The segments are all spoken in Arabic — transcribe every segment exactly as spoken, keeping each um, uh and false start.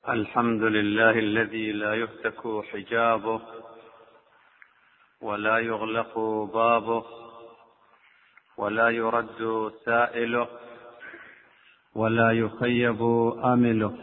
الحمد لله الذي لا يفتك حجابه ولا يغلق بابه ولا يرد سائله ولا يخيب آمله.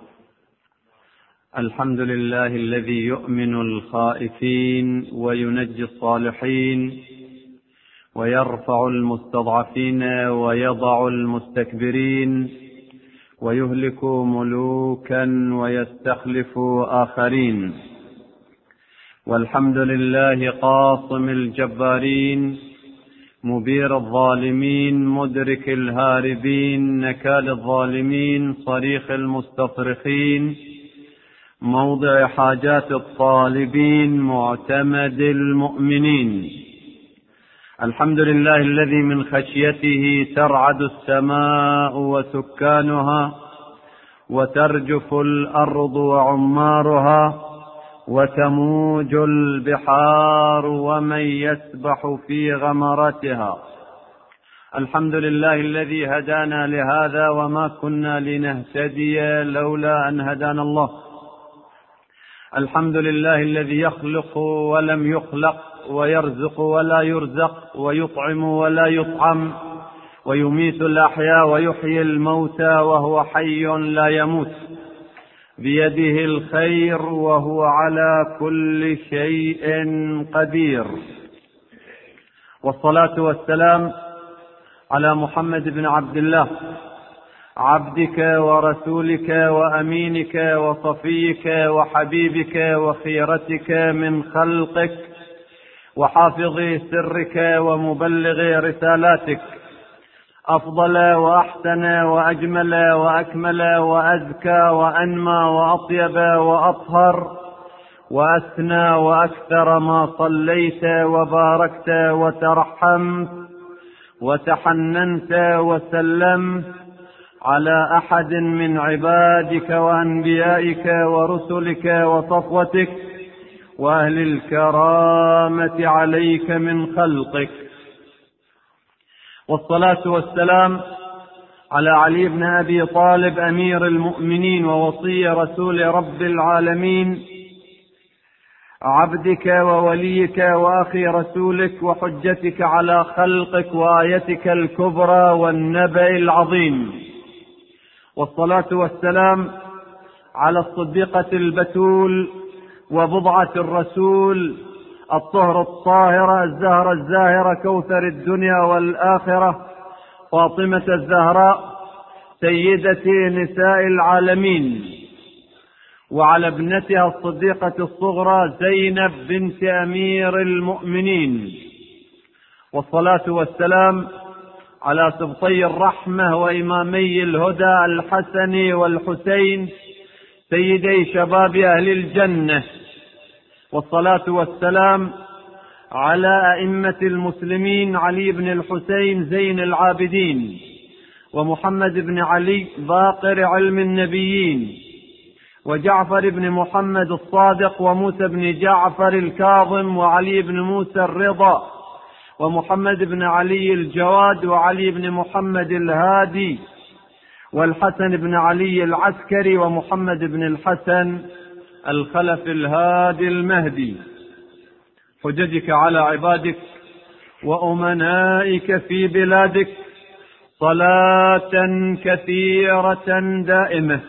الحمد لله الذي يؤمن الخائفين وينجي الصالحين ويرفع المستضعفين ويضع المستكبرين ويهلك ملوكا ويستخلف آخرين. والحمد لله قاصم الجبارين مبير الظالمين مدرك الهاربين نكال الظالمين صريخ المستصرخين موضع حاجات الطالبين معتمد المؤمنين. الحمد لله الذي من خشيته ترعد السماء وسكانها وترجف الأرض وعمارها وتموج البحار ومن يسبح في غمرتها. الحمد لله الذي هدانا لهذا وما كنا لنهتدي لولا أن هدانا الله. الحمد لله الذي يخلق ولم يخلق ويرزق ولا يرزق ويطعم ولا يطعم ويميت الأحياء ويحيي الموتى وهو حي لا يموت بيده الخير وهو على كل شيء قدير. والصلاة والسلام على محمد بن عبد الله عبدك ورسولك وأمينك وصفيك وحبيبك وخيرتك من خلقك وحافظ سرك ومبلغ رسالاتك، أفضل وأحسن وأجمل وأكمل وأزكى وأنمى وأطيب وأطهر وأثنى وأكثر ما صليت وباركت وترحمت وتحننت وسلمت على أحد من عبادك وأنبيائك ورسلك وصفوتك وأهل الكرامة عليك من خلقك. والصلاة والسلام على علي بن أبي طالب أمير المؤمنين ووصي رسول رب العالمين عبدك ووليك وأخي رسولك وحجتك على خلقك وآيتك الكبرى والنبأ العظيم. والصلاة والسلام على الصديقة البتول وبضعة الرسول الطهر الطاهرة الزهرة الزاهرة كوثر الدنيا والآخرة فاطمة الزهراء سيدة نساء العالمين، وعلى ابنتها الصديقة الصغرى زينب بنت أمير المؤمنين. والصلاة والسلام على سبطي الرحمة وإمامي الهدى الحسن والحسين سيدي شباب أهل الجنة. والصلاة والسلام على أئمة المسلمين علي بن الحسين زين العابدين ومحمد بن علي باقر علم النبيين وجعفر بن محمد الصادق وموسى بن جعفر الكاظم وعلي بن موسى الرضا ومحمد بن علي الجواد وعلي بن محمد الهادي والحسن بن علي العسكري ومحمد بن الحسن الخلف الهادي المهدي. حججك على عبادك وأمنائك في بلادك صلاة كثيرة دائمة.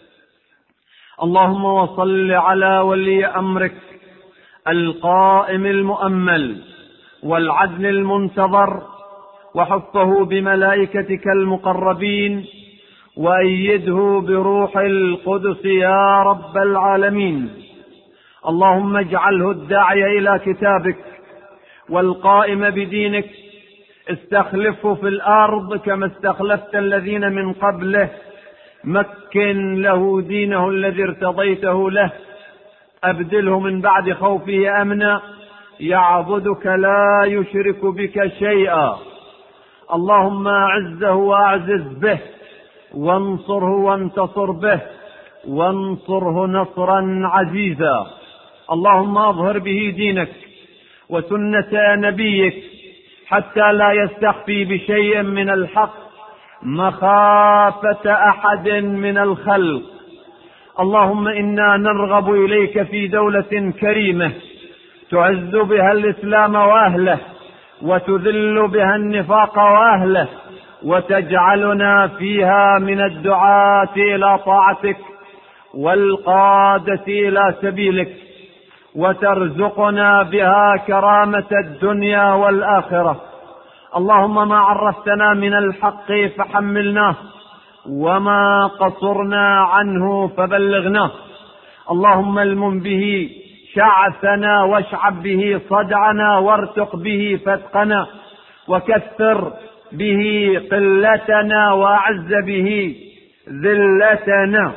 اللهم وصل على ولي أمرك القائم المؤمل والعدل المنتظر وحفه بملائكتك المقربين وأيده بروح القدس يا رب العالمين. اللهم اجعله الداعي إلى كتابك والقائم بدينك، استخلفه في الأرض كما استخلفت الذين من قبله، مكن له دينه الذي ارتضيته له، أبدله من بعد خوفه أمنا يعبدك لا يشرك بك شيئا. اللهم أعزه وأعزز به وانصره وانتصر به وانصره نصرا عزيزا. اللهم أظهر به دينك وسنة نبيك حتى لا يستخفي بشيء من الحق مخافة أحد من الخلق. اللهم إنا نرغب إليك في دولة كريمة تعز بها الإسلام وأهله وتذل بها النفاق وأهله، وتجعلنا فيها من الدعاة إلى طاعتك والقادة إلى سبيلك، وترزقنا بها كرامة الدنيا والآخرة. اللهم ما عرفتنا من الحق فحملناه، وما قصرنا عنه فبلغناه. اللهم المم به شعثنا واشعب به صدعنا وارتق به فتقنا، وكثر به قلتنا وأعز به ذلتنا.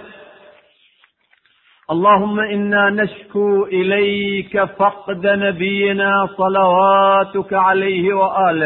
اللهم إنا نشكو إليك فقد نبينا صلواتك عليه وآله،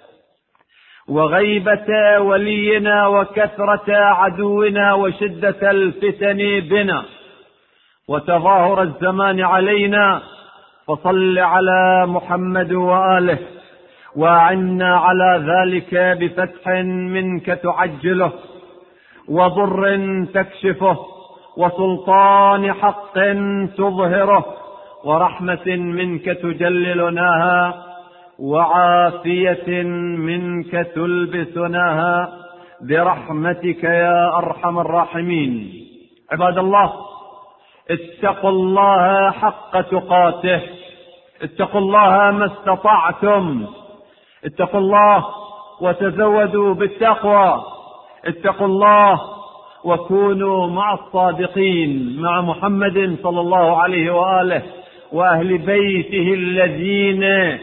وغيبة ولينا، وكثرة عدونا، وشدة الفتن بنا، وتظاهر الزمان علينا. فصل على محمد وآله، وأعنا على ذلك بفتح منك تعجله، وضر تكشفه، وسلطان حق تظهره، ورحمة منك تجللناها، وعافية منك تلبسناها، برحمتك يا أرحم الراحمين. عباد الله، اتقوا الله حق تقاته، اتقوا الله ما استطعتم، اتقوا الله وتزودوا بالتقوى، اتقوا الله وكونوا مع الصادقين، مع محمد صلى الله عليه وآله وأهل بيته الذين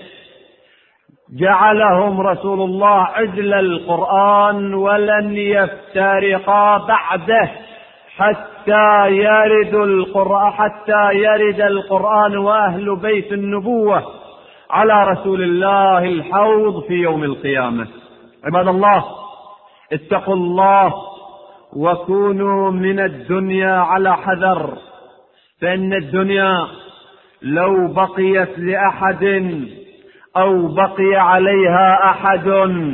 جعلهم رسول الله عدل القرآن، ولن يفترقا بعده حتى يرد القرآن حتى يرد القرآن وأهل بيت النبوة على رسول الله الحوض في يوم القيامة. عباد الله، اتقوا الله وكونوا من الدنيا على حذر، فإن الدنيا لو بقيت لأحد أو بقي عليها أحد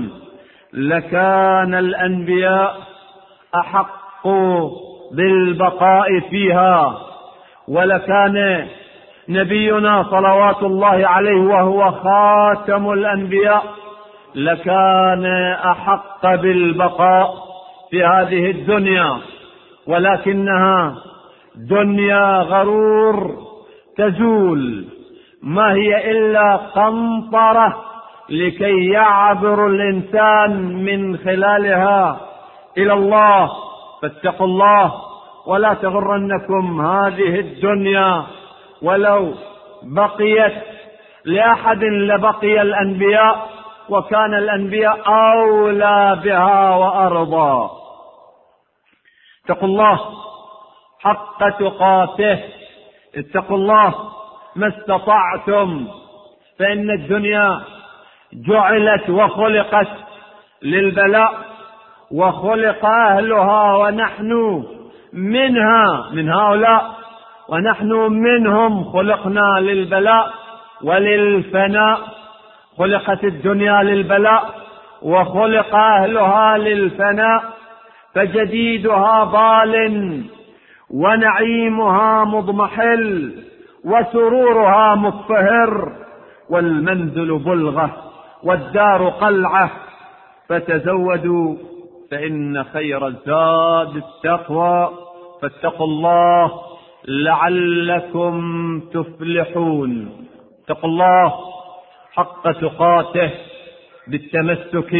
لكان الأنبياء أحق بالبقاء فيها، ولكان نبينا صلوات الله عليه وهو خاتم الأنبياء لكان أحق بالبقاء في هذه الدنيا، ولكنها دنيا غرور تزول، ما هي إلا قنطرة لكي يعبر الإنسان من خلالها إلى الله. فاتقوا الله ولا تغرنكم هذه الدنيا، ولو بقيت لأحد لبقي الأنبياء، وكان الأنبياء أولى بها وأرضى. اتقوا الله حق تقاته، اتقوا الله ما استطعتم، فإن الدنيا جعلت وخلقت للبلاء، وخلق أهلها ونحن منها من هؤلاء، ونحن منهم خلقنا للبلاء وللفناء. خلقت الدنيا للبلاء وخلق أهلها للفناء، فجديدها ضال ونعيمها مضمحل وسرورها مكفهر، والمنزل بلغة والدار قلعة، فتزودوا فإن خير الزاد التقوى، فاتقوا الله لعلكم تفلحون. اتقوا الله حق تقاته بالتمسك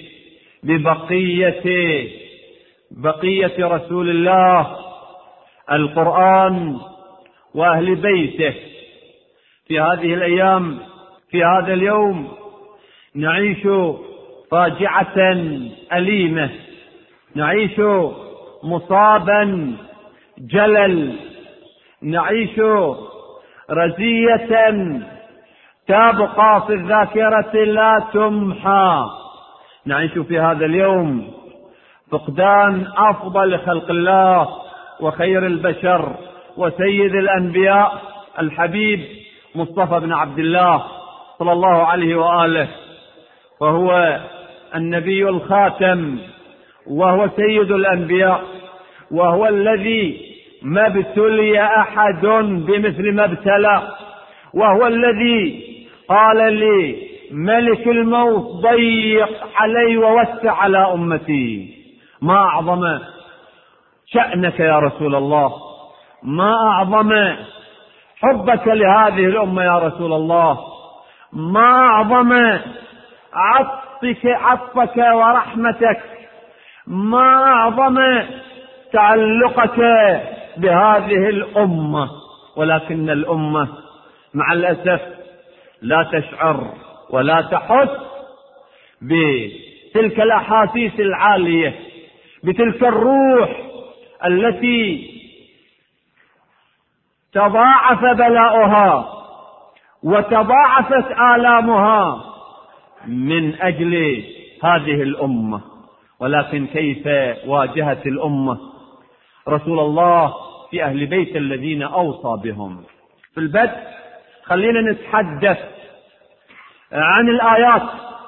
ببقية بقية رسول الله القرآن وأهل بيته. في هذه الأيام، في هذا اليوم، نعيش فاجعة أليمة، نعيش مصابا جلل، نعيش رزية تبقى في الذاكرة لا تمحى. نعيش في هذا اليوم فقدان أفضل خلق الله وخير البشر وسيد الأنبياء الحبيب مصطفى بن عبد الله صلى الله عليه وآله، وهو النبي الخاتم، وهو سيد الأنبياء، وهو الذي ما ابتلي أحد بمثل ما ابتلى، وهو الذي قال لي ملك الموت ضيق علي ووسع على أمتي. ما أعظم شأنك يا رسول الله، ما أعظم حبك لهذه الأمة يا رسول الله، ما أعظم عطفك عطفك ورحمتك، ما أعظم تعلقك بهذه الأمة. ولكن الأمة مع الأسف لا تشعر ولا تحس بتلك الأحاسيس العالية، بتلك الروح التي تضاعف بلاؤها وتضاعفت آلامها من أجل هذه الأمة. ولكن كيف واجهت الأمة رسول الله في أهل بيت الذين أوصى بهم؟ في البدء خلينا نتحدث عن الآيات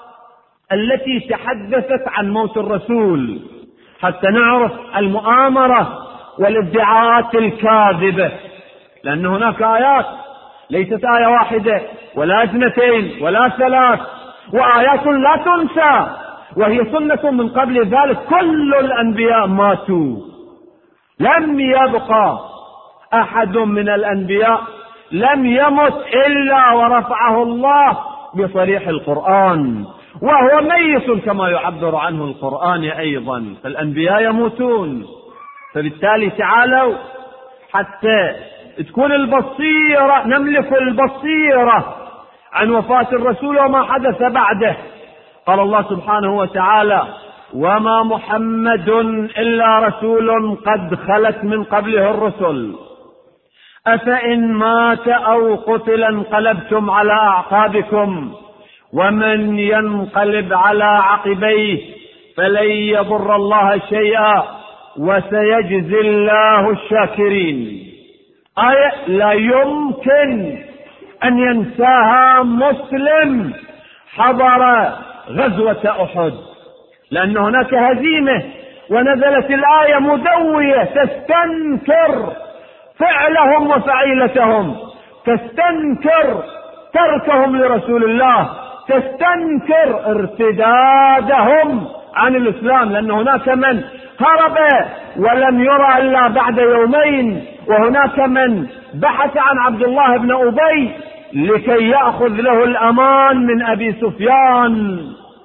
التي تحدثت عن موت الرسول حتى نعرف المؤامرة والادعاءات الكاذبة، لأن هناك آيات ليست آية واحدة ولا اثنتين ولا ثلاث، وآيات لا تنسى، وهي سنة من قبل ذلك. كل الأنبياء ماتوا، لم يبقى أحد من الأنبياء لم يمت إلا ورفعه الله بصريح القرآن، وهو ميت كما يعبر عنه القرآن أيضا. فالأنبياء يموتون، فبالتالي تعالوا حتى تكون البصيرة، نملك البصيرة عن وفاة الرسول وما حدث بعده. قال الله سبحانه وتعالى: وما محمد إلا رسول قد خلت من قبله الرسل أفإن مات أو قتل انقلبتم على أعقابكم ومن ينقلب على عقبيه فلن يضر الله شيئا وسيجزي الله الشاكرين. آية لا يمكن أن ينساها مسلم حضر غزوة أحد، لأن هناك هزيمة، ونزلت الآية مدوية تستنكر فعلهم وفعيلتهم، تستنكر تركهم لرسول الله، تستنكر ارتدادهم عن الإسلام، لأن هناك من هرب ولم يرى إلا بعد يومين، وهناك من بحث عن عبد الله بن أبي لكي يأخذ له الأمان من أبي سفيان.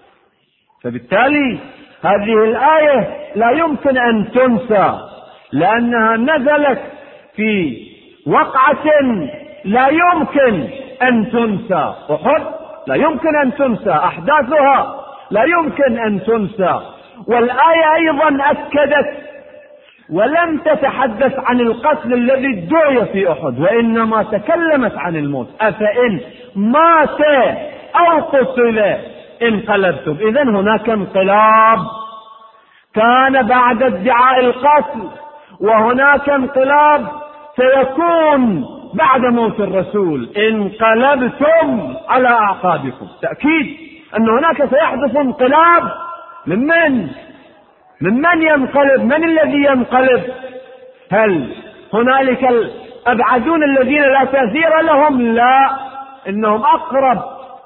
فبالتالي هذه الآية لا يمكن أن تنسى، لأنها نزلت في وقعة لا يمكن أن تنسى. أحد لا يمكن أن تنسى، أحداثها لا يمكن أن تنسى. والآية أيضا أكدت ولم تتحدث عن القتل الذي ادعي في أحد، وإنما تكلمت عن الموت. أفإن مات أو قتل انقلبتم. إذن هناك انقلاب كان بعد ادعاء القتل، وهناك انقلاب سيكون بعد موت الرسول. انقلبتم على أعقابكم، تأكيد أن هناك سيحدث انقلاب. من من؟ من من ينقلب؟ من الذي ينقلب؟ هل هنالك الأبعدون الذين لا تأثير لهم؟ لا، إنهم أقرب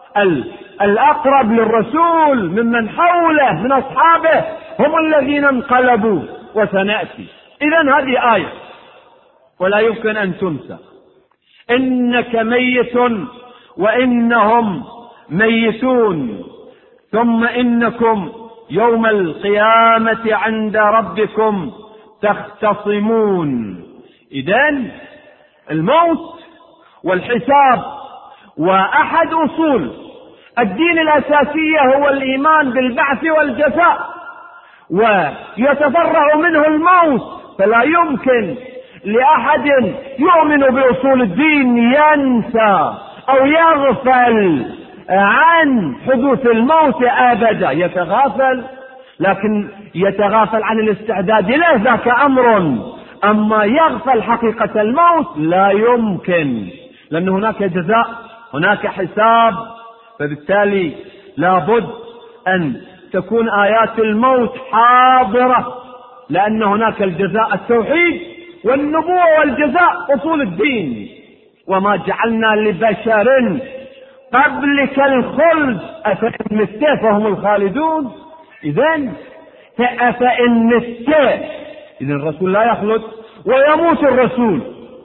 الأقرب للرسول ممن حوله من أصحابه هم الذين انقلبوا، وسنأتي. إذن هذه آية ولا يمكن أن تنسى. إنك ميت وإنهم ميتون ثم إنكم يوم القيامة عند ربكم تختصمون. إذن الموت والحساب، وأحد أصول الدين الأساسية هو الإيمان بالبعث والجزاء، ويتفرع منه الموت. فلا يمكن لأحد يؤمن بأصول الدين ينسى أو يغفل عن حدوث الموت أبدا. يتغافل، لكن يتغافل عن الاستعداد له، ذاك أمر. أما يغفل حقيقة الموت لا يمكن، لأن هناك جزاء، هناك حساب. فبالتالي لابد أن تكون آيات الموت حاضرة، لأن هناك الجزاء التوحيد والنبوة والجزاء أصول الدين. وما جعلنا لبشر قبلك الخلد أفإن مت فهم الخالدون. إذن أفإن مت، إذن الرسول لا يخلد ويموت الرسول.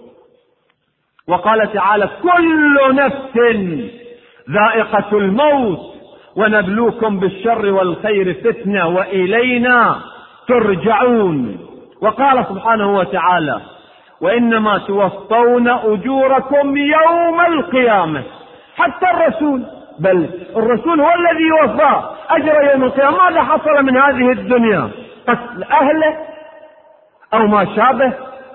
وقال تعالى كل نفس ذائقة الموت ونبلوكم بالشر والخير فتنة وإلينا ترجعون. وقال سبحانه وتعالى وإنما توفون أجوركم يوم القيامة. حتى الرسول، بل الرسول هو الذي يوفى أجر يوم القيامة. ماذا حصل من هذه الدنيا؟ قتل أهله أو ما شابه.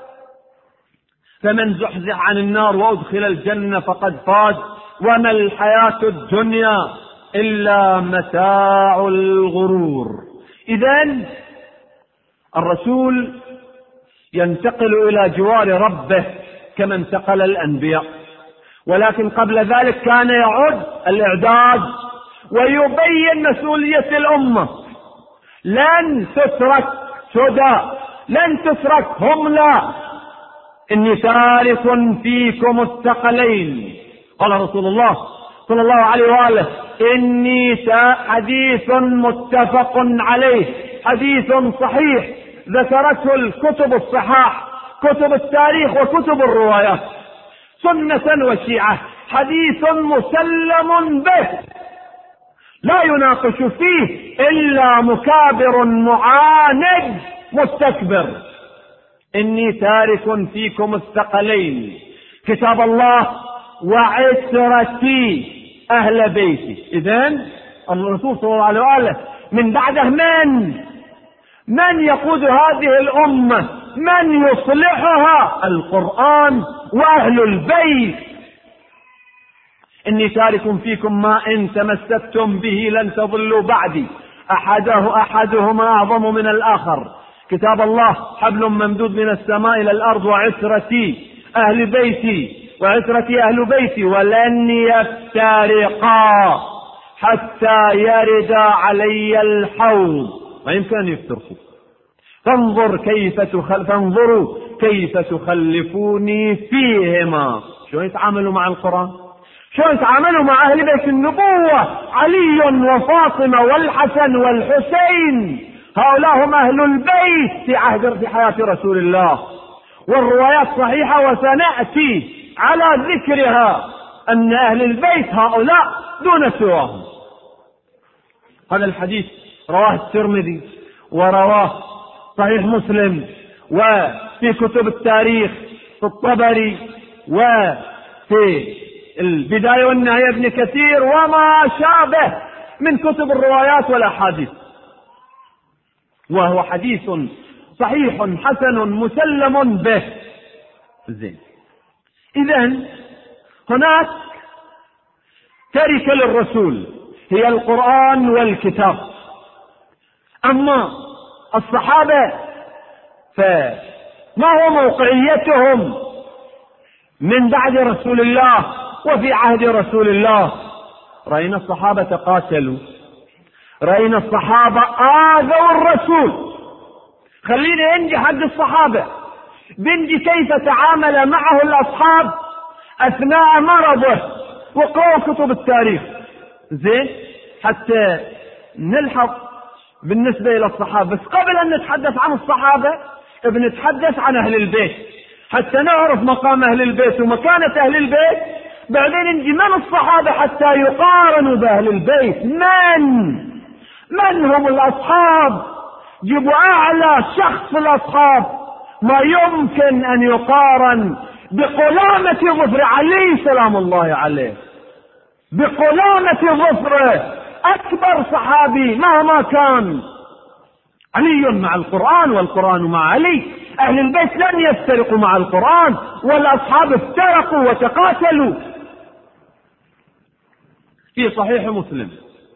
فمن زحزح عن النار وأدخل الجنة فقد فاز وما الحياة الدنيا إلا متاع الغرور. إذن الرسول ينتقل إلى جوار ربه كما انتقل الأنبياء، ولكن قبل ذلك كان يعد الإعداد ويبين مسؤولية الأمة. لن تترك سدى، لن تترك هملا، إني تارك فيكم الثقلين. قال رسول الله صلى الله عليه وآله إني حديث متفق عليه، حديث صحيح ذكرته الكتب الصحاح، كتب التاريخ وكتب الروايات، سنة وشيعة، حديث مسلم به لا يناقش فيه إلا مكابر معاند مستكبر. إني تارك فيكم الثقلين كتاب الله وعترتي أهل بيتي. إذن الرسول صلى الله عليه وآله من بعده من من يقود هذه الأمة، من يصلحها؟ القرآن وأهل البيت. إني تارك فيكم ما إن تمسكتم به لن تضلوا بعدي أحده أحدهما أعظم من الآخر. كتاب الله حبل ممدود من السماء إلى الأرض وعترتي أهل بيتي وعترتي أهل بيتي ولن يفترقا حتى يرد علي الحوض. ما يمكن أن يفترقوا. فانظر كيف تخل... فانظروا كيف تخلفوني فيهما. شو يتعاملوا مع القرآن؟ شو يتعاملوا مع أهل بيت النبوة؟ علي وفاطمة والحسن والحسين، هؤلاء هم أهل البيت في عهد في حياة رسول الله. والروايات صحيحة وسنأتي على ذكرها أن أهل البيت هؤلاء دون سواهم. هذا الحديث رواه الترمذي ورواه صحيح مسلم وفي كتب التاريخ في الطبري وفي البداية والنهاية ابن كثير وما شابه من كتب الروايات والأحاديث، وهو حديث صحيح حسن مسلم به. زين. إذن هناك تركة للرسول هي القرآن والكتاب. أما الصحابة فما هو موقعيتهم من بعد رسول الله وفي عهد رسول الله؟ رأينا الصحابة قاتلوا، رأينا الصحابة آذوا الرسول. خليني انجي حق الصحابة، بنجي كيف تعامل معه الأصحاب أثناء مرضه، وقرأوا كتب التاريخ. زين، حتى نلحظ بالنسبة إلى الصحابة. بس قبل أن نتحدث عن الصحابة بنتحدث عن أهل البيت حتى نعرف مقام أهل البيت ومكانة أهل البيت. بعدين نجي من الصحابة حتى يقارنوا بأهل البيت. من من هم الأصحاب؟ جيبوا أعلى شخص الأصحاب ما يمكن أن يقارن بقلامة ظفر علي سلام الله عليه، بقلامة ظفره، أكبر صحابي مهما كان. علي مع القرآن والقرآن مع علي. أهل البيت لن يفترقوا مع القرآن، والأصحاب افترقوا وتقاتلوا. في صحيح مسلم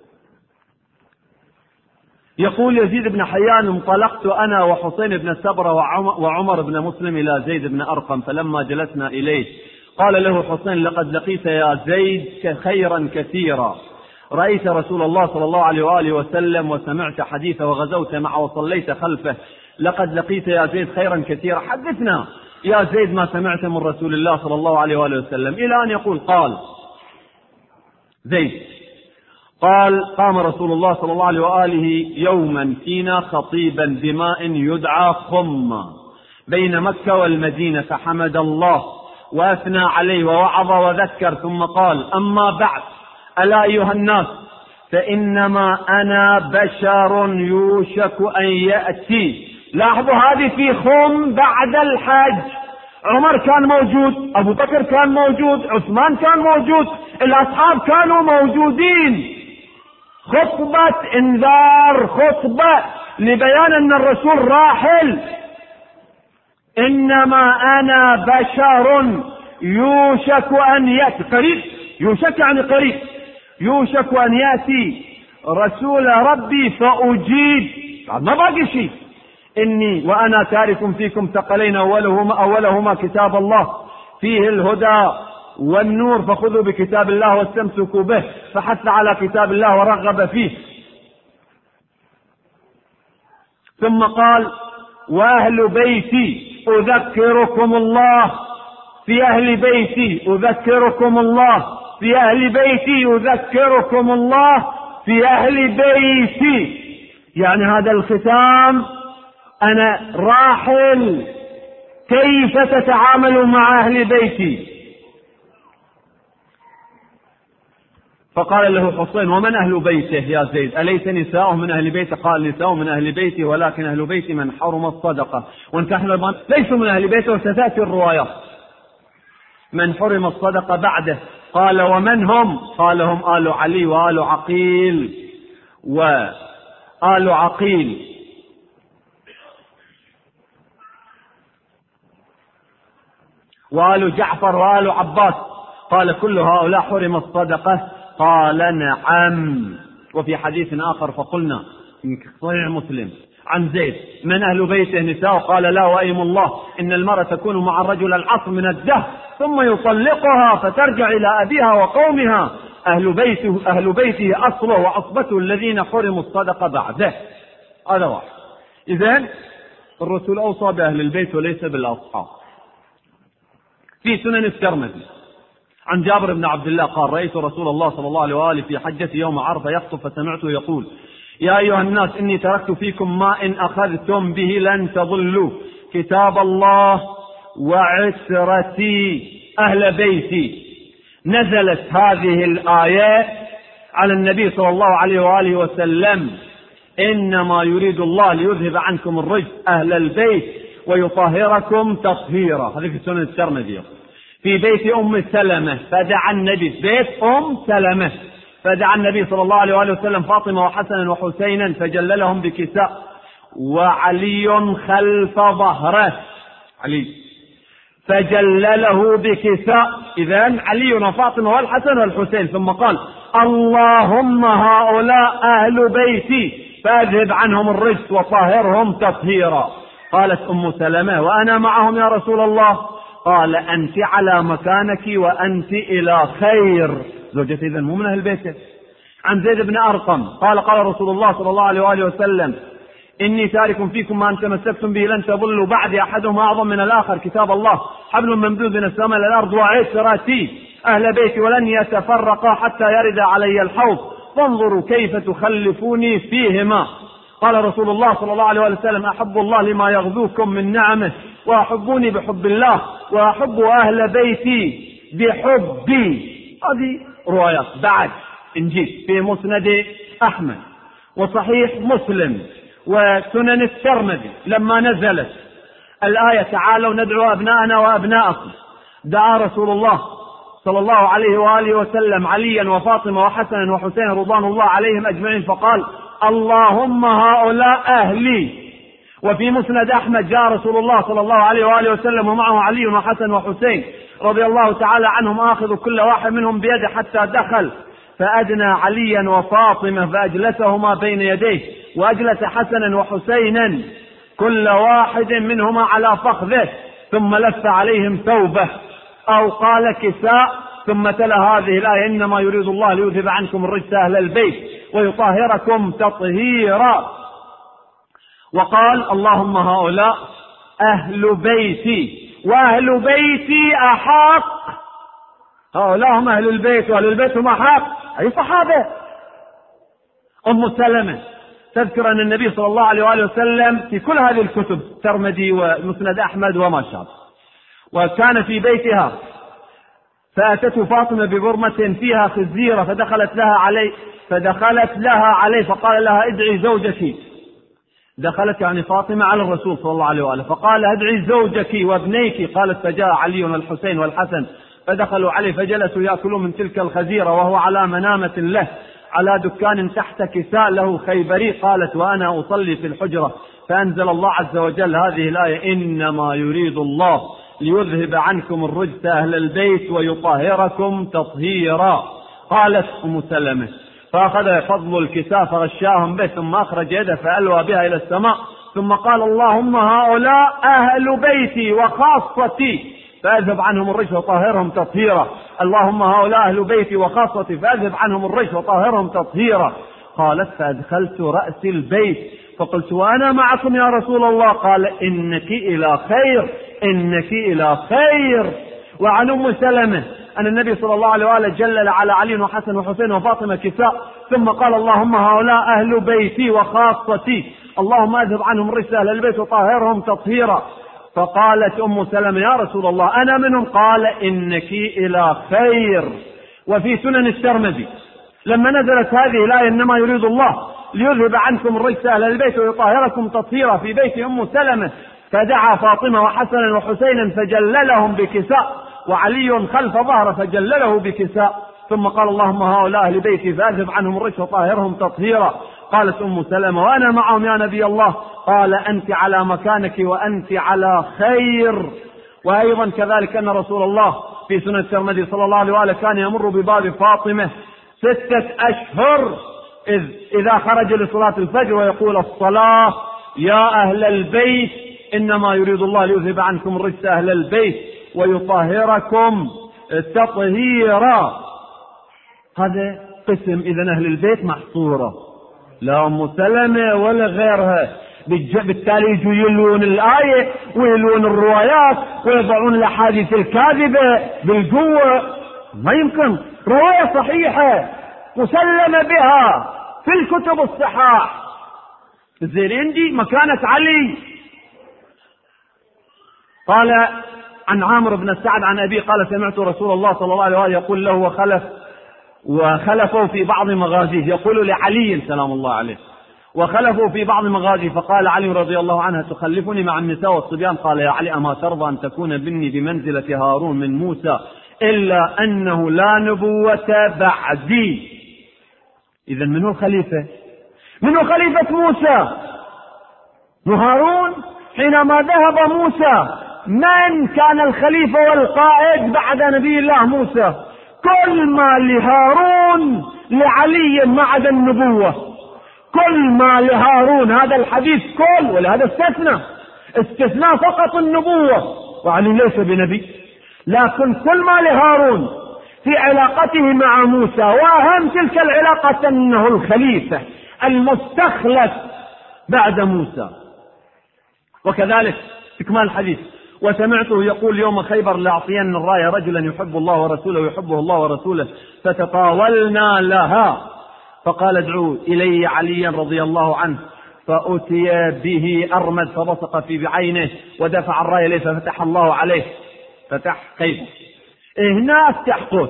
يقول يزيد بن حيان انطلقت أنا وحسين بن سبرة وعمر بن مسلم إلى زيد بن أرقم، فلما جلسنا إليه قال له حسين لقد لقيت يا زيد خيرا كثيرا، رأيت رسول الله صلى الله عليه وآله وسلم وسمعت حديثه وغزوت معه وصليت خلفه، لقد لقيت يا زيد خيرا كثيرا، حدثنا يا زيد ما سمعت من رسول الله صلى الله عليه وآله وسلم، إلى أن يقول قال زيد قال قام رسول الله صلى الله عليه وآله يوما فينا خطيبا بماء يدعى خم بين مكة والمدينة، فحمد الله وأثنى عليه ووعظ وذكر، ثم قال أما بعد، ألا أيها الناس، فإنما أنا بشر يوشك أن يأتي. لاحظوا هذه في خم بعد الحج. عمر كان موجود، أبو بكر كان موجود، عثمان كان موجود، الأصحاب كانوا موجودين. خطبة انذار، خطبة لبيان أن الرسول راحل. إنما أنا بشر يوشك أن يأتي، قريب، يوشك يعني قريب، يوشك أن يأتي رسول ربي فأجيب. ما باقي شيء. إني وأنا تارك فيكم ثقلين، أولهما, أولهما كتاب الله فيه الهدى والنور، فخذوا بكتاب الله واستمسكوا به، فحث على كتاب الله ورغب فيه. ثم قال وأهل بيتي أذكركم الله في أهل بيتي أذكركم الله في أهل بيتي أذكركم الله في أهل بيتي. يعني هذا الختام، أنا راحل، كيف تتعامل مع أهل بيتي؟ فقال له حسين ومن أهل بيته يا زيد؟ أليس نساء من أهل بيته؟ قال نساء من أهل بيته، ولكن أهل بيتي من حرم الصدقة وانكحنا ليسوا من أهل بيته، وستأتي الروايات من حرم الصدقة بعده. قال ومن هم؟ قال هم آل علي وآل عقيل وآل عقيل وآل جعفر وآل عباس. قال كل هؤلاء حرم الصدقة؟ قال نعم. وفي حديث آخر فقلنا في صحيح مسلم عن زيد من أهل بيته نساء؟ قال لا وأيم الله، إن المرأة تكون مع الرجل العصر من الدهر ثم يطلقها فترجع إلى أبيها وقومها. أهل بيته, أهل بيته أصله وعصبته الذين حرموا الصدقة بعده. هذا واحد. إذن الرسول أوصى بأهل البيت وليس بالأصحاب. في سنن الترمذي عن جابر بن عبد الله قال رأيت رسول الله صلى الله عليه وآله في حجة يوم عرفة يخطب، فسمعته يقول يا أيها الناس إني تركت فيكم ما إن أخذتم به لن تضلوا، كتاب الله وعترتي أهل بيتي. نزلت هذه الآيات على النبي صلى الله عليه وآله وسلم إنما يريد الله ليذهب عنكم الرجس أهل البيت ويطهركم تطهيرا. هذه في سنن الترمذي. في بيت أم سلمة فدعا النبي، بيت أم سلمة فدعا النبي صلى الله عليه وآله وسلم فاطمة وحسنا وحسينا فجللهم بكساء، وعلي خلف ظهره، علي فجلله بكساء. إذن علي وفاطمة والحسن والحسين. ثم قال اللهم هؤلاء أهل بيتي فأذهب عنهم الرجس وطهرهم تطهيرا. قالت أم سلمة وأنا معهم يا رسول الله؟ قال أنت على مكانك وأنت إلى خير. زوجتي إذن مو من أهل بيته. عن زيد بن أرقم قال قال رسول الله صلى الله عليه وآله وسلم إني تارك فيكم ما أن تمسكتم به لن تضلوا بعد، أحدهم أعظم من الآخر، كتاب الله حبل ممدود من السماء إلى الأرض وعترتي أهل بيتي ولن يتفرقا حتى يرد علي الحوض، فانظروا كيف تخلفوني فيهما. قال رسول الله صلى الله عليه وسلم أحب الله لما يغذوكم من نعمه، وأحبوني بحب الله، وأحب أهل بيتي بحبي. هذه روايات بعد إنجيل في مسند أحمد وصحيح مسلم وسنن الترمذي. لما نزلت الآية تعالوا ندعو أبناءنا وأبناءكم، دعا رسول الله صلى الله عليه وآله وسلم عليا وفاطمة وحسنا وحسين رضوان الله عليهم أجمعين، فقال اللهم هؤلاء أهلي. وفي مسند أحمد جاء رسول الله صلى الله عليه وآله وسلم ومعه علي وحسن وحسين رضي الله تعالى عنهم، آخذ كل واحد منهم بيده حتى دخل فأدنى عليا وفاطمة فأجلسهما بين يديه، وأجلس حسنا وحسينا كل واحد منهما على فخذه، ثم لف عليهم ثوبه أو قال كساء، ثم تلا هذه الآية إنما يريد الله ليذهب عنكم الرجس أهل البيت ويطهركم تطهيرا. وقال اللهم هؤلاء أهل بيتي وأهل بيتي أحق. هؤلاء هم أهل البيت وأهل البيت هم أحق، أي صحابة. أم سلمة تذكر أن النبي صلى الله عليه وآله وسلم في كل هذه الكتب الترمذي ومسند أحمد وما شابه، وكان في بيتها فأتته فاطمة ببرمة فيها خزيرة فدخلت لها عليه فدخلت لها عليه فقال لها ادعي زوجك. دخلت يعني فاطمة على الرسول صلى الله عليه وآله فقال ادعي زوجك وابنيك. قالت فجاء علي والحسين والحسن فدخلوا عليه فجلسوا يأكلون من تلك الخزيرة وهو على منامة له على دكان تحت كساء له خيبري. قالت وأنا أصلي في الحجرة فأنزل الله عز وجل هذه الآية إنما يريد الله ليذهب عنكم الرجس أهل البيت ويطهركم تطهيرا. قالت أم سلمة فأخذ فضل الكساء فغشاهم به ثم أخرج يده فألوى بها إلى السماء ثم قال اللهم هؤلاء أهل بيتي وخاصتي فأذهب عنهم الرجس وطهرهم تطهيرا. اللهم هؤلاء أهل بيتي وخاصتي فأذهب عنهم الرجس وطهرهم تطهيرا. قالت فأدخلت رأسي البيت فقلت وأنا معكم يا رسول الله. قال إنك إلى خير إنك إلى خير. وعن أم سلمة أن النبي صلى الله عليه وآله جلل على علي وحسن وحسين وفاطمة كساء ثم قال اللهم هؤلاء أهل بيتي وخاصتي اللهم أذهب عنهم الرجس أهل البيت وطهرهم تطهيرا. فقالت أم سلمة يا رسول الله أنا منهم. قال إنك إلى خير. وفي سنن الترمذي لما نزلت هذه الآية إنما يريد الله ليذهب عنكم الرجس أهل البيت ويطهركم تطهيرا في بيت أم سلمة فدعا فاطمة وحسنا وحسينا فجللهم بكساء وعلي خلف ظهره فجلله بكساء ثم قال اللهم هؤلاء أهل بيتي فأذهب عنهم الرجس وطهرهم تطهيرا. قالت أم سلمة وأنا معهم يا نبي الله. قال أنت على مكانك وأنت على خير. وأيضا كذلك أن رسول الله في سنة الترمذي صلى الله عليه وآله كان يمر بباب فاطمة ستة أشهر إذ إذا خرج لصلاة الفجر ويقول الصلاة يا أهل البيت إنما يريد الله ليذهب عنكم الرجس أهل البيت ويطهركم تطهيرا. هذا قسم إذن أهل البيت محصورة لا أم سلمة ولا غيرها. بالتالي يجوا يلون الآية ويلون الروايات ويضعون الأحاديث الكاذبة بالقوة. ما يمكن. رواية صحيحة مسلمة بها في الكتب الصحاح. الزين عندي مكانة علي. قال عن عامر بن سعد عن أبي قال سمعت رسول الله صلى الله عليه وآله يقول له وخلف وخلفوا في بعض مغازيه يقول لعلي سلام الله عليه وخلفوا في بعض مغازيه فقال علي رضي الله عنه تخلفني مع النساء والصبيان. قال يا علي أما ترضى أن تكون بني بمنزلة هارون من موسى إلا أنه لا نبوة بعدي. إذن منه الخليفة؟ منه خليفة موسى؟ هارون. حينما ذهب موسى من كان الخليفة والقائد بعد نبي الله موسى؟ كل ما لهارون لعلي ما عدا النبوة. كل ما لهارون هذا الحديث كل ولهذا استثناء استثناء فقط النبوة وعلي ليس بنبي. لكن كل ما لهارون في علاقته مع موسى وأهم تلك العلاقة أنه الخليفة المستخلف بعد موسى. وكذلك تكمل الحديث وسمعته يقول يوم خيبر لأعطين الراية رجلا يحب الله ورسوله ويحبه الله ورسوله فتطاولنا لها فقال ادعوا إلي عليا رضي الله عنه فأتي به أرمد فبصق في بعينه ودفع الراية إليه ففتح الله عليه فتح خيبر. هنا افتح قوس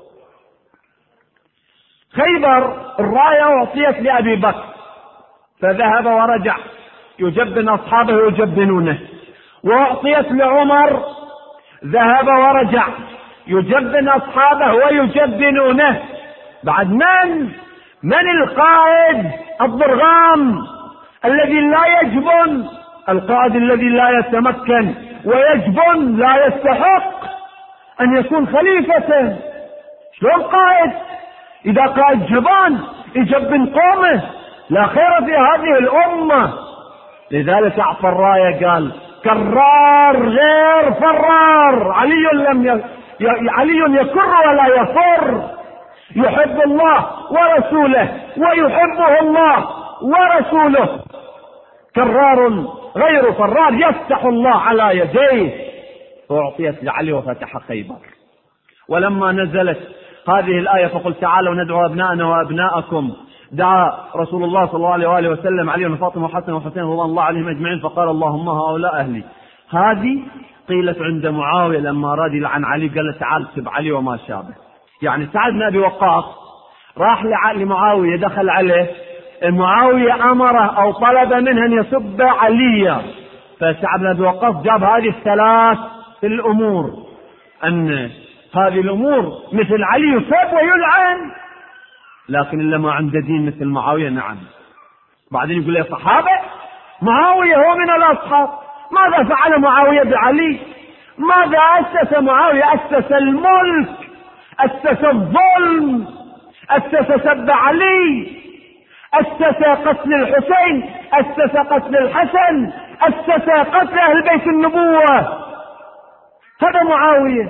خيبر. الراية أعطيت لأبي بكر فذهب ورجع يجبن أصحابه يجبنونه. وأعطيت لعمر ذهب ورجع يجبن أصحابه ويجبنونه. بعد من من القائد الضرغام الذي لا يجبن، القائد الذي لا يتمكن ويجبن لا يستحق أن يكون خليفة. شلون قائد؟ إذا قائد جبان يجبن قومه لا خير في هذه الأمة. لذلك أعطى الراية قال كرار غير فرار. علي لم ي... ي... علي يكر ولا يفر. يحب الله ورسوله ويحبه الله ورسوله. كرار غير فرار يفتح الله على يديه، فأعطيت لعلي وفتح خيبر. ولما نزلت هذه الآية فقل تعالوا ندعو أبناءنا وأبناءكم، دعا رسول الله صلى الله عليه وآله وسلم علي وفاطمة وحسن وحسين رضي الله عليهم أجمعين، فقال اللهم هؤلاء أهلي. هذه قيلت عند معاوية لما أراد يلعن علي، قال تعال سب علي وما شابه. يعني سعد بن أبي وقاص راح لمعاوية، دخل عليه، معاوية أمره أو طلب منه أن يسب عليا، فسعد بن أبي وقاص جاب هذه الثلاث في الأمور، أن هذه الأمور مثل علي يسب ويلعن، لكن إلا ما عنده دين مثل معاوية نعم. بعدين يقول يا صحابة معاوية هو من الأصحاب، ماذا فعل معاوية بعلي؟ ماذا أسس معاوية؟ أسس الملك، أسس الظلم، أسس سب علي، أسس قتل الحسين، أسس قتل الحسن، أسس قتل أهل بيت النبوة. هذا معاوية.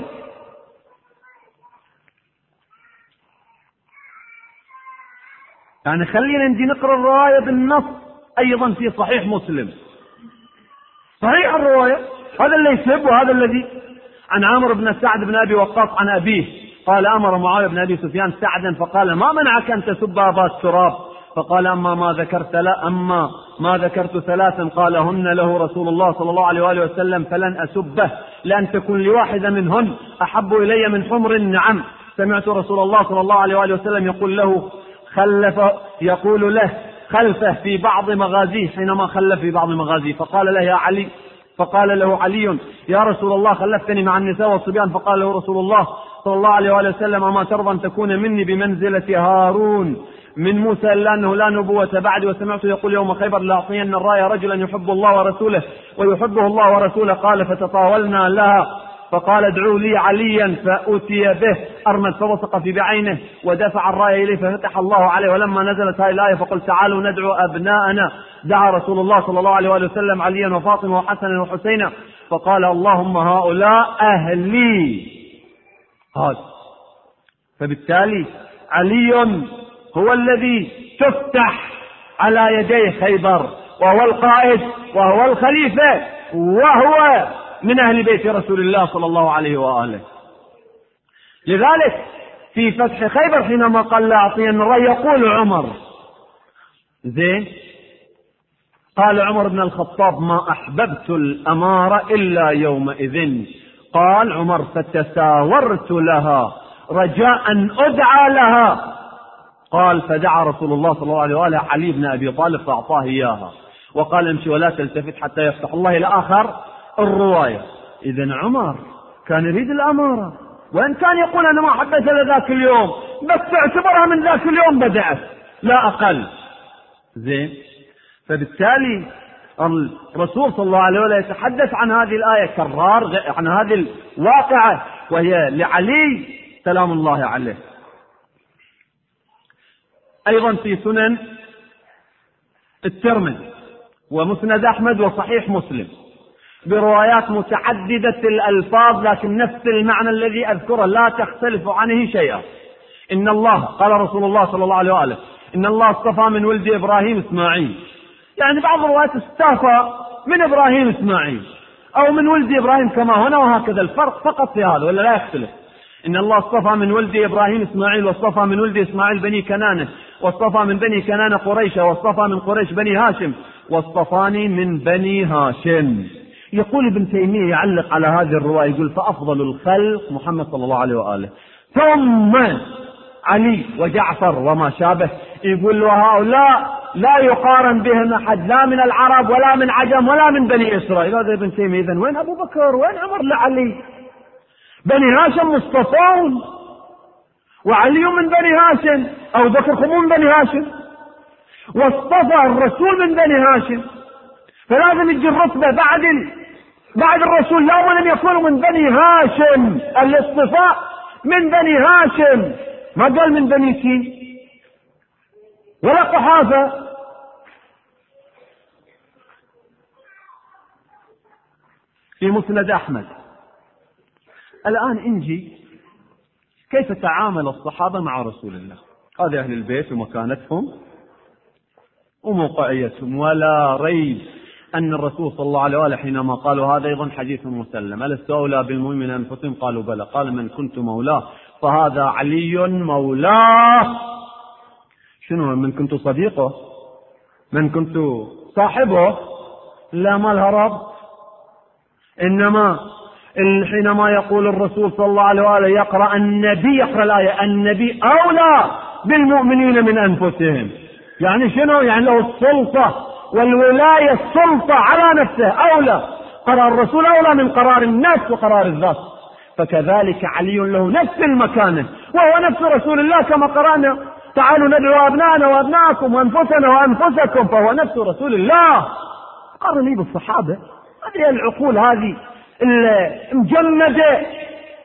يعني خلينا نجي نقرأ الرواية بالنص أيضا في صحيح مسلم، صحيح الرواية، هذا اللي يسب وهذا الذي عن عامر بن سعد بن أبي وقاص عن أبيه قال أمر معاوية بن أبي سفيان سعدا فقال ما منعك أن تسب أبا التراب؟ فقال أما ما ذكرت لا أما ما ذكرت ثلاثا قالهن له رسول الله صلى الله عليه وآله وسلم فلن أسبه، لأن تكون لواحدة منهن أحب إلي من حمر النعم. سمعت رسول الله صلى الله عليه وآله وسلم يقول له خلف يقول له خلفه في بعض مغازيه حينما خلف في بعض مغازيه، فقال له يا علي فقال له علي يا رسول الله خلفتني مع النساء والصبيان، فقال له رسول الله صلى الله عليه وآله وسلم أما ترضى أن تكون مني بمنزلة هارون من موسى إلا أنه لا نبوة بعد؟ وسمعت يقول يوم خيبر لأعطين الراية رجلا يحب الله ورسوله ويحبه الله ورسوله. قال فتطاولنا لها فقال ادعوا لي عليا فأتي به أرمد فوثق في بعينه ودفع الراية إليه ففتح الله عليه. ولما نزلت هذه الآية فقل تعالوا ندعو أبناءنا دعا رسول الله صلى الله عليه وآله وسلم عليا وفاطمة وحسن وحسين فقال اللهم هؤلاء أهلي. هذا فبالتالي علي هو الذي تفتح على يديه خيبر، وهو القائد وهو الخليفة وهو من أهل بيت رسول الله صلى الله عليه وآله. لذلك في فتح خيبر حينما قال لا أعطين الرأي يقول عمر زين قال عمر بن الخطاب ما أحببت الأمارة إلا يومئذ. قال عمر فتساورت لها رجاء أن أدعى لها. قال فدعا رسول الله صلى الله عليه وآله علي بن أبي طالب فأعطاه إياها وقال امشي ولا تلتفت حتى يفتح الله إلى آخر الرواية. إذن عمر كان يريد الأمارة، وإن كان يقول أنا ما حبيت لذاك اليوم بس تعتبرها من ذاك اليوم بدأت لا أقل. زين فبالتالي الرسول صلى الله عليه وسلم يتحدث عن هذه الآية كرار عن هذه الواقعة وهي لعلي سلام الله عليه. أيضا في سنن الترمذي ومسند أحمد وصحيح مسلم بروايات متعددة الألفاظ لكن نفس المعنى الذي أذكره لا تختلف عنه شيئا. إن الله قال رسول الله صلى الله عليه وآله إن الله اصطفى من ولد إبراهيم إسماعيل، يعني بعض الروايات اصطفى من إبراهيم إسماعيل أو من ولد إبراهيم كما هنا، وهكذا الفرق فقط في هذا ولا لا يختلف. إن الله اصطفى من ولد إبراهيم إسماعيل واصطفى من ولد إسماعيل بني كنانة واصطفى من بني كنانة قريشة واصطفى من قريش بني هاشم واصطفاني من بني هاشم. يقول ابن تيمية يعلق على هذه الرواية يقول فأفضل الخلق محمد صلى الله عليه وآله ثم علي وجعفر وما شابه. يقول وهؤلاء لا يقارن بهم أحد لا من العرب ولا من عجم ولا من بني إسرائيل. هذا ابن تيمية. إذن وين أبو بكر وين عمر لعلي؟ بني هاشم مصطفون وعلي من بني هاشم، أو بكر خمو من بني هاشم واصطفى الرسول من بني هاشم، فلازم يجي الرتبة بعد بعد الرسول لا لم يكونوا من بني هاشم. الاصطفاء من بني هاشم ما قال من بني سين ولا قحافة. في مسند أحمد الآن انجي كيف تعامل الصحابة مع رسول الله. هذه أهل البيت ومكانتهم وموقعيتهم. ولا ريب أن الرسول صلى الله عليه وآله حينما قالوا هذا أيضا حديث مسلم: ألست أولى بالمؤمنين من أنفسهم؟ قالوا بلى. قال: من كنت مولاه فهذا علي مولاه. شنو؟ من كنت صديقه؟ من كنت صاحبه؟ لا، ما لها ربط. إنما حينما يقول الرسول صلى الله عليه وآله يقرأ النبي يقرأ الآية: النبي أولى بالمؤمنين من أنفسهم. يعني شنو؟ يعني له السلطة والولاية، السلطة على نفسه أولى. قرار الرسول أولى من قرار النفس وقرار الذات، فكذلك علي له نفس المكانة وهو نفس رسول الله، كما قرأنا: تعالوا ندعو أبناءنا وأبناءكم وأنفسنا وأنفسكم، فهو نفس رسول الله. قارن لي بالصحابة. هذه العقول هذه المجمدة.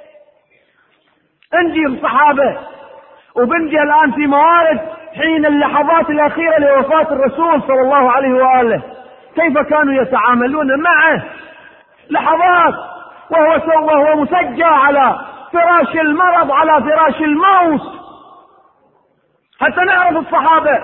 عندي الصحابة وبنجي الآن في موارد حين اللحظات الأخيرة لوفاة الرسول صلى الله عليه وآله، كيف كانوا يتعاملون معه. لحظات وهو وهو مسجى على فراش المرض، على فراش الموت، حتى نعرف الصحابة.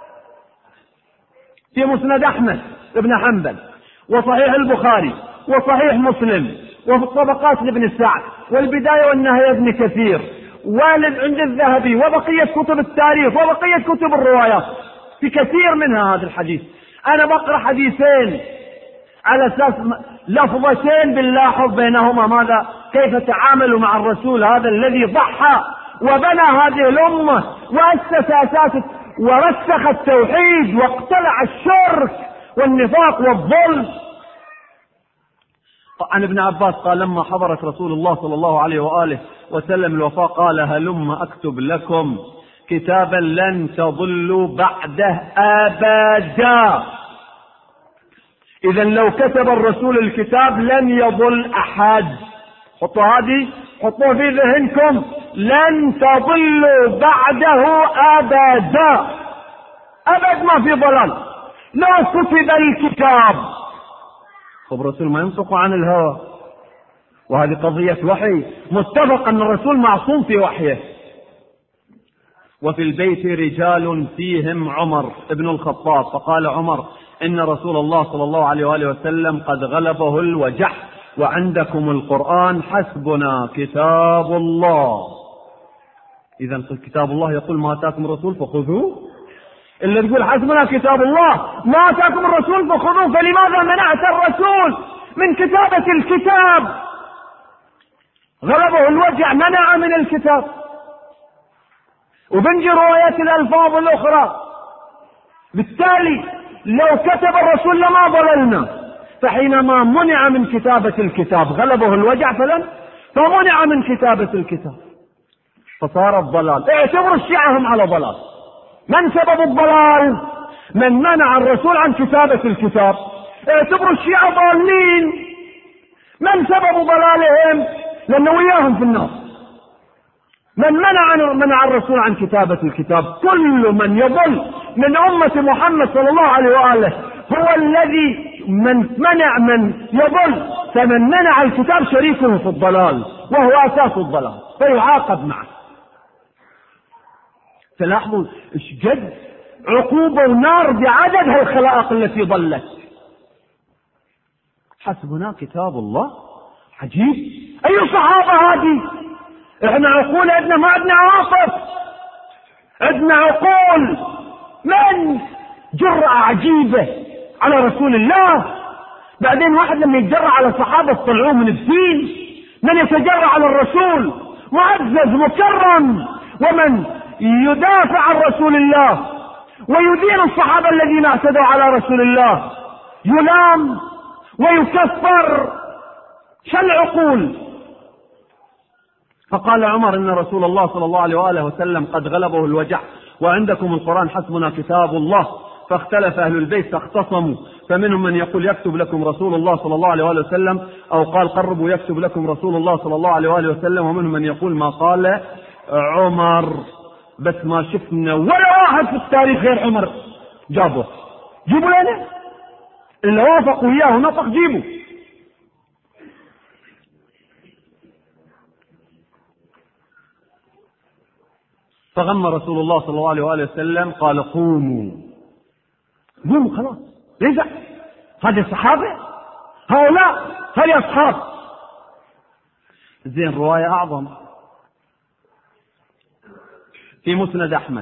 في مسند أحمد بن حنبل وصحيح البخاري وصحيح مسلم وفي الطبقات لابن سعد والبداية والنهاية ابن كثير والد عند الذهبي وبقية كتب التاريخ وبقية كتب الروايات، في كثير منها هذا الحديث. أنا بقرأ حديثين على أساس لفظتين بنلاحظ بينهما ماذا، كيف تعاملوا مع الرسول هذا الذي ضحى وبنى هذه الأمة وأسس أساس ورسخ التوحيد واقتلع الشرك والنفاق والظلم. عن ابن عباس قال: لما حضرت رسول الله صلى الله عليه وآله وسلم الوفاة قال: هلم أكتب لكم كتابا لن تضلوا بعده أبدا. إذا لو كتب الرسول الكتاب لن يضل أحد. حطوا هذه، حطوا في ذهنكم: لن تضلوا بعده أبدا. أبد ما في ضلال لو كتب الكتاب. طب الرسول ما ينطق عن الهوى، وهذه قضية وحي، متفق أن الرسول معصوم في وحيه. وفي البيت رجال فيهم عمر ابن الخطاب، فقال عمر: إن رسول الله صلى الله عليه وآله وسلم قد غلبه الوجع وعندكم القرآن، حسبنا كتاب الله. إذا كتاب الله يقول: ما أتاكم الرسول فخذوه. اللي تقول حسبنا كتاب الله ما أتاكم الرسول فخذوه، فلماذا منعت الرسول من كتابة الكتاب؟ غلبه الوجع، منع من الكتاب. وبنجي روايات الألفاظ الأخرى. بالتالي لو كتب الرسول لما ضللنا، فحينما منع من كتابة الكتاب غلبه الوجع فلن فمنع من كتابة الكتاب فصار الضلال. اعتبروا الشيعة هم على ضلال. من سبب الضلال؟ من منع الرسول عن كتابة الكتاب. اعتبروا الشيعة ضالين. من سبب ضلالهم؟ لأنه وياهم في النار. من منع منع الرسول عن كتابة الكتاب. كل من يضل من أمة محمد صلى الله عليه وآله هو الذي من منع من يضل، فمن منع الكتاب شريكه في الضلال وهو أساس الضلال فيعاقب معه. تلاحظوا ايش جد عقوبة ونار بعدد هالخلائق التي ضلت. حسبنا كتاب الله. عجيب. أي صحابة هذه؟ احنا عقول عندنا، ما عندنا عواطف، عندنا عقول. من جرأة عجيبة على رسول الله. بعدين واحد لما يتجرأ على الصحابة طلعوه من الدين. من يتجرأ على الرسول معزز مكرم، ومن يدافع عن رسول الله ويدين الصحابة الذين اعتدوا على رسول الله يلام ويكفر. شو العقول؟ فقال عمر: إن رسول الله صلى الله عليه وآله وسلم قد غلبه الوجع وعندكم القرآن، حسبنا كتاب الله. فاختلف أهل البيت فاختصموا، فمنهم من يقول يكتب لكم رسول الله صلى الله عليه وآله وسلم، أو قال قربوا يكتب لكم رسول الله صلى الله عليه وآله وسلم، ومنهم من يقول ما قال عمر. بس ما شفنا ولا واحد في التاريخ غير عمر جابه. جيبوا لنا اللي وافق وياه ونطق، جيبوا. فغم رسول الله صلى الله عليه وآله وسلم قال: قوموا قوموا خلاص ليش هذه الصحابة هؤلاء هذه أصحاب. زين رواية أعظم في مسند أحمد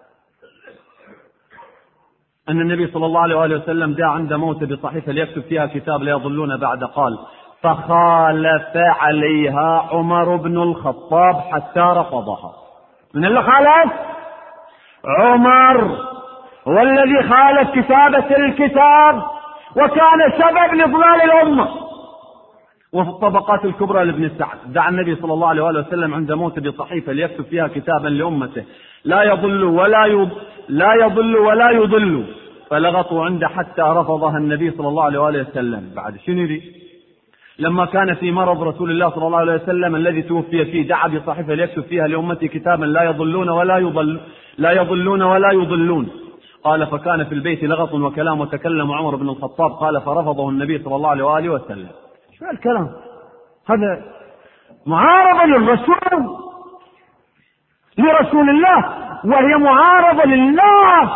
أن النبي صلى الله عليه وآله وسلم جاء عند موته بصحيفة ليكتب فيها كتاب لا يضلون بعد، قال فخالف عليها عمر بن الخطاب حتى رفضها. من اللي خالف؟ عمر هو الذي خالف كتابة الكتاب وكان سبب لضلال الأمة. وفي الطبقات الكبرى لابن سعد دعا النبي صلى الله عليه وسلم عند موته بصحيفة ليكتب فيها كتابا لأمته لا يضل ولا يضل لا يضل ولا يضل، فلغطوا عنده حتى رفضها النبي صلى الله عليه وسلم. بعد شنو يريد؟ لما كان في مرض رسول الله صلى الله عليه وسلم الذي توفي فيه دعا بصحيفة ليكتب فيها لأمتي كتابا لا يضلون ولا يضل لا يضلون ولا يضلون. قال فكان في البيت لغط وكلام وتكلم عمر بن الخطاب، قال فرفضه النبي صلى الله عليه وآله وسلم. شو الكلام هذا؟ معارضة للرسول لرسول الله وهي معارضة لله.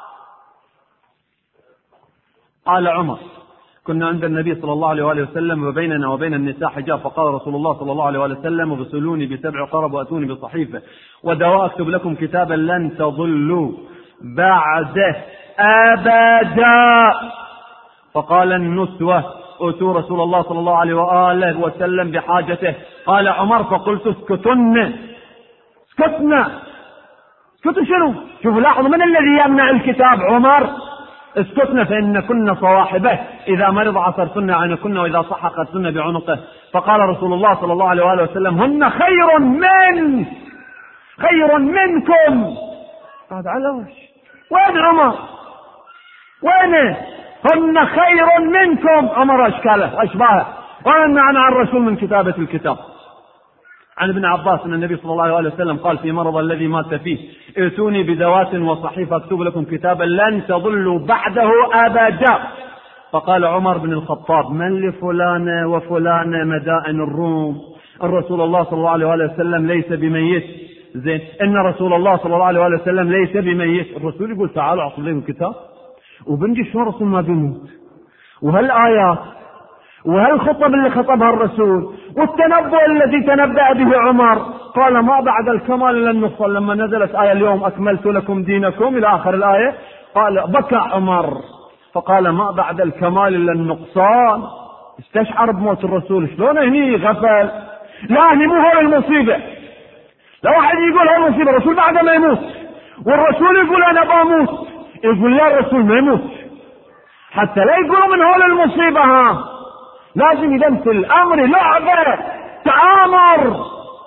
قال عمر كنا عند النبي صلى الله عليه وآله وسلم وبيننا وبين النساء حجاب، فقال رسول الله صلى الله عليه وآله وسلم اغسلوني بسبع قرب وأتوني بصحيفة ودواء أكتب لكم كتابا لن تضلوا بعده أبدا. فقال النسوة أتوا رسول الله صلى الله عليه وآله وسلم بحاجته. قال عمر فقلت اسكتن اسكتنا اسكتوا شنو؟ شوفوا لاحظوا من الذي يمنع الكتاب؟ عمر. اسكتنا فإن كنا صواحبه إذا مرض عصرتنا عنكن وإذا صح قدتنا بعنقه. فقال رسول الله صلى الله عليه وآله وسلم هن خير من خير منكم. هذا على وش؟ وين عمر؟ وين؟ هن خير منكم. عمر أشكاله أشباهه ومن معنى الرسول من كتابة الكتاب. عن ابن عباس أن النبي صلى الله عليه وسلم قال في مرض الذي مات فيه ائتوني بدوات وصحيفة اكتب لكم كتابا لن تضلوا بعده أبدا. فقال عمر بن الخطاب من لفلان وفلان مدائن الروم؟ الرسول الله صلى الله عليه وسلم ليس بميت. زين إن رسول الله صلى الله عليه وسلم ليس بميت. الرسول يقول تعالوا أعطوا لهم الكتاب وبنجي شو الرسول ما بيموت، وهالآيات وهالخطب اللي خطبها الرسول والتنبؤ الذي تنبأ به عمر. قال ما بعد الكمال لن نفصل. لما نزلت آية اليوم أكملت لكم دينكم إلى آخر الآية قال بكى عمر فقال ما بعد الكمال لن نقصان. استشعر بموت الرسول. شلون هني غفل؟ لا هني مو هو المصيبة. لو واحد يقول هو المصيبة الرسول بعد ما يموت، والرسول يقول أنا بموت، يقول لا الرسول ما يموت حتى لا يقولوا من هول المصيبة. ها لازم يدمت الأمر لعبة تآمر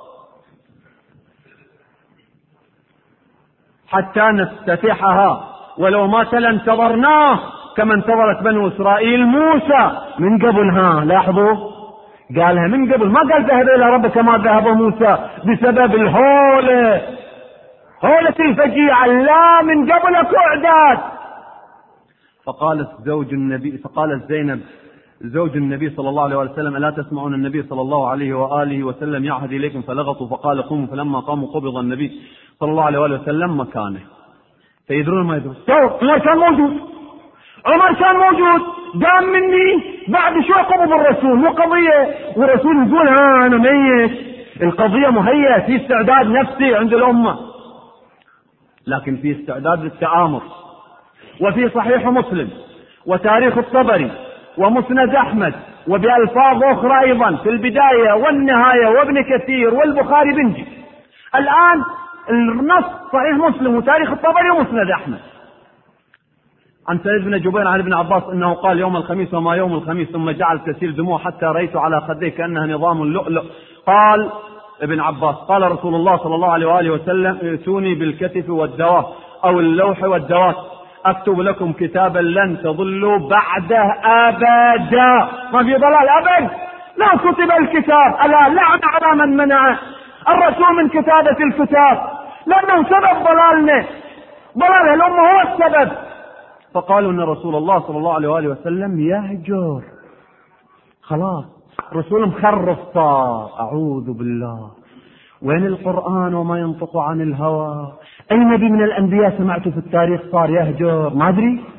حتى نستفتحها، ولو مات لانتظرناه كما انتظرت بنو إسرائيل موسى من قبل. ها لاحظوا قالها من قبل، ما قال ذهب إلى ربك ما ذهب موسى بسبب الهولة هولة الفجيعة، لا من قبلك إعداد. فقالت زوج النبي فقالت زينب زوج النبي صلى الله عليه وسلم ألا تسمعون النبي صلى الله عليه وآله وسلم يعهد إليكم؟ فلغطوا فقال قوموا. فلما قاموا قبض النبي صلى الله عليه وسلم مكانه. فيدرون ما يدرون. عمر كان موجود عمر كان موجود قام مني بعد شو قبض الرسول مو قضية والرسول يقول ها أنا ميت. القضية مهيئة في استعداد نفسي عند الأمة، لكن في استعداد للتآمر. وفي صحيح مسلم وتاريخ الطبري ومسند أحمد وبألفاظ أخرى أيضا في البداية والنهاية وابن كثير والبخاري بنجي. الآن النص صحيح مسلم وتاريخ الطبري ومسند أحمد عن سعيد بن جبير عن ابن عباس أنه قال يوم الخميس وما يوم الخميس ثم جعل تسيل دموع حتى رأيت على خديه كأنها نظام اللؤلؤ. قال ابن عباس قال رسول الله صلى الله عليه وآله وسلم ائتوني بالكتف والدواء أو اللوح والدوات أكتب لكم كتابا لن تضلوا بعده أبدا. ما في ضلال أبد. لا كتب الكتاب ألا لعن على من منع الرسول من كتابة الكتاب لأنه سبب ضلالنا ضلال الأمة هو السبب. فقالوا أن رسول الله صلى الله عليه وآله وسلم يهجر خلاص رسول مخرف صار. أعوذ بالله. وين القرآن وما ينطق عن الهوى؟ أي نبي من الأنبياء سمعته في التاريخ صار يهجر؟ ما أدري.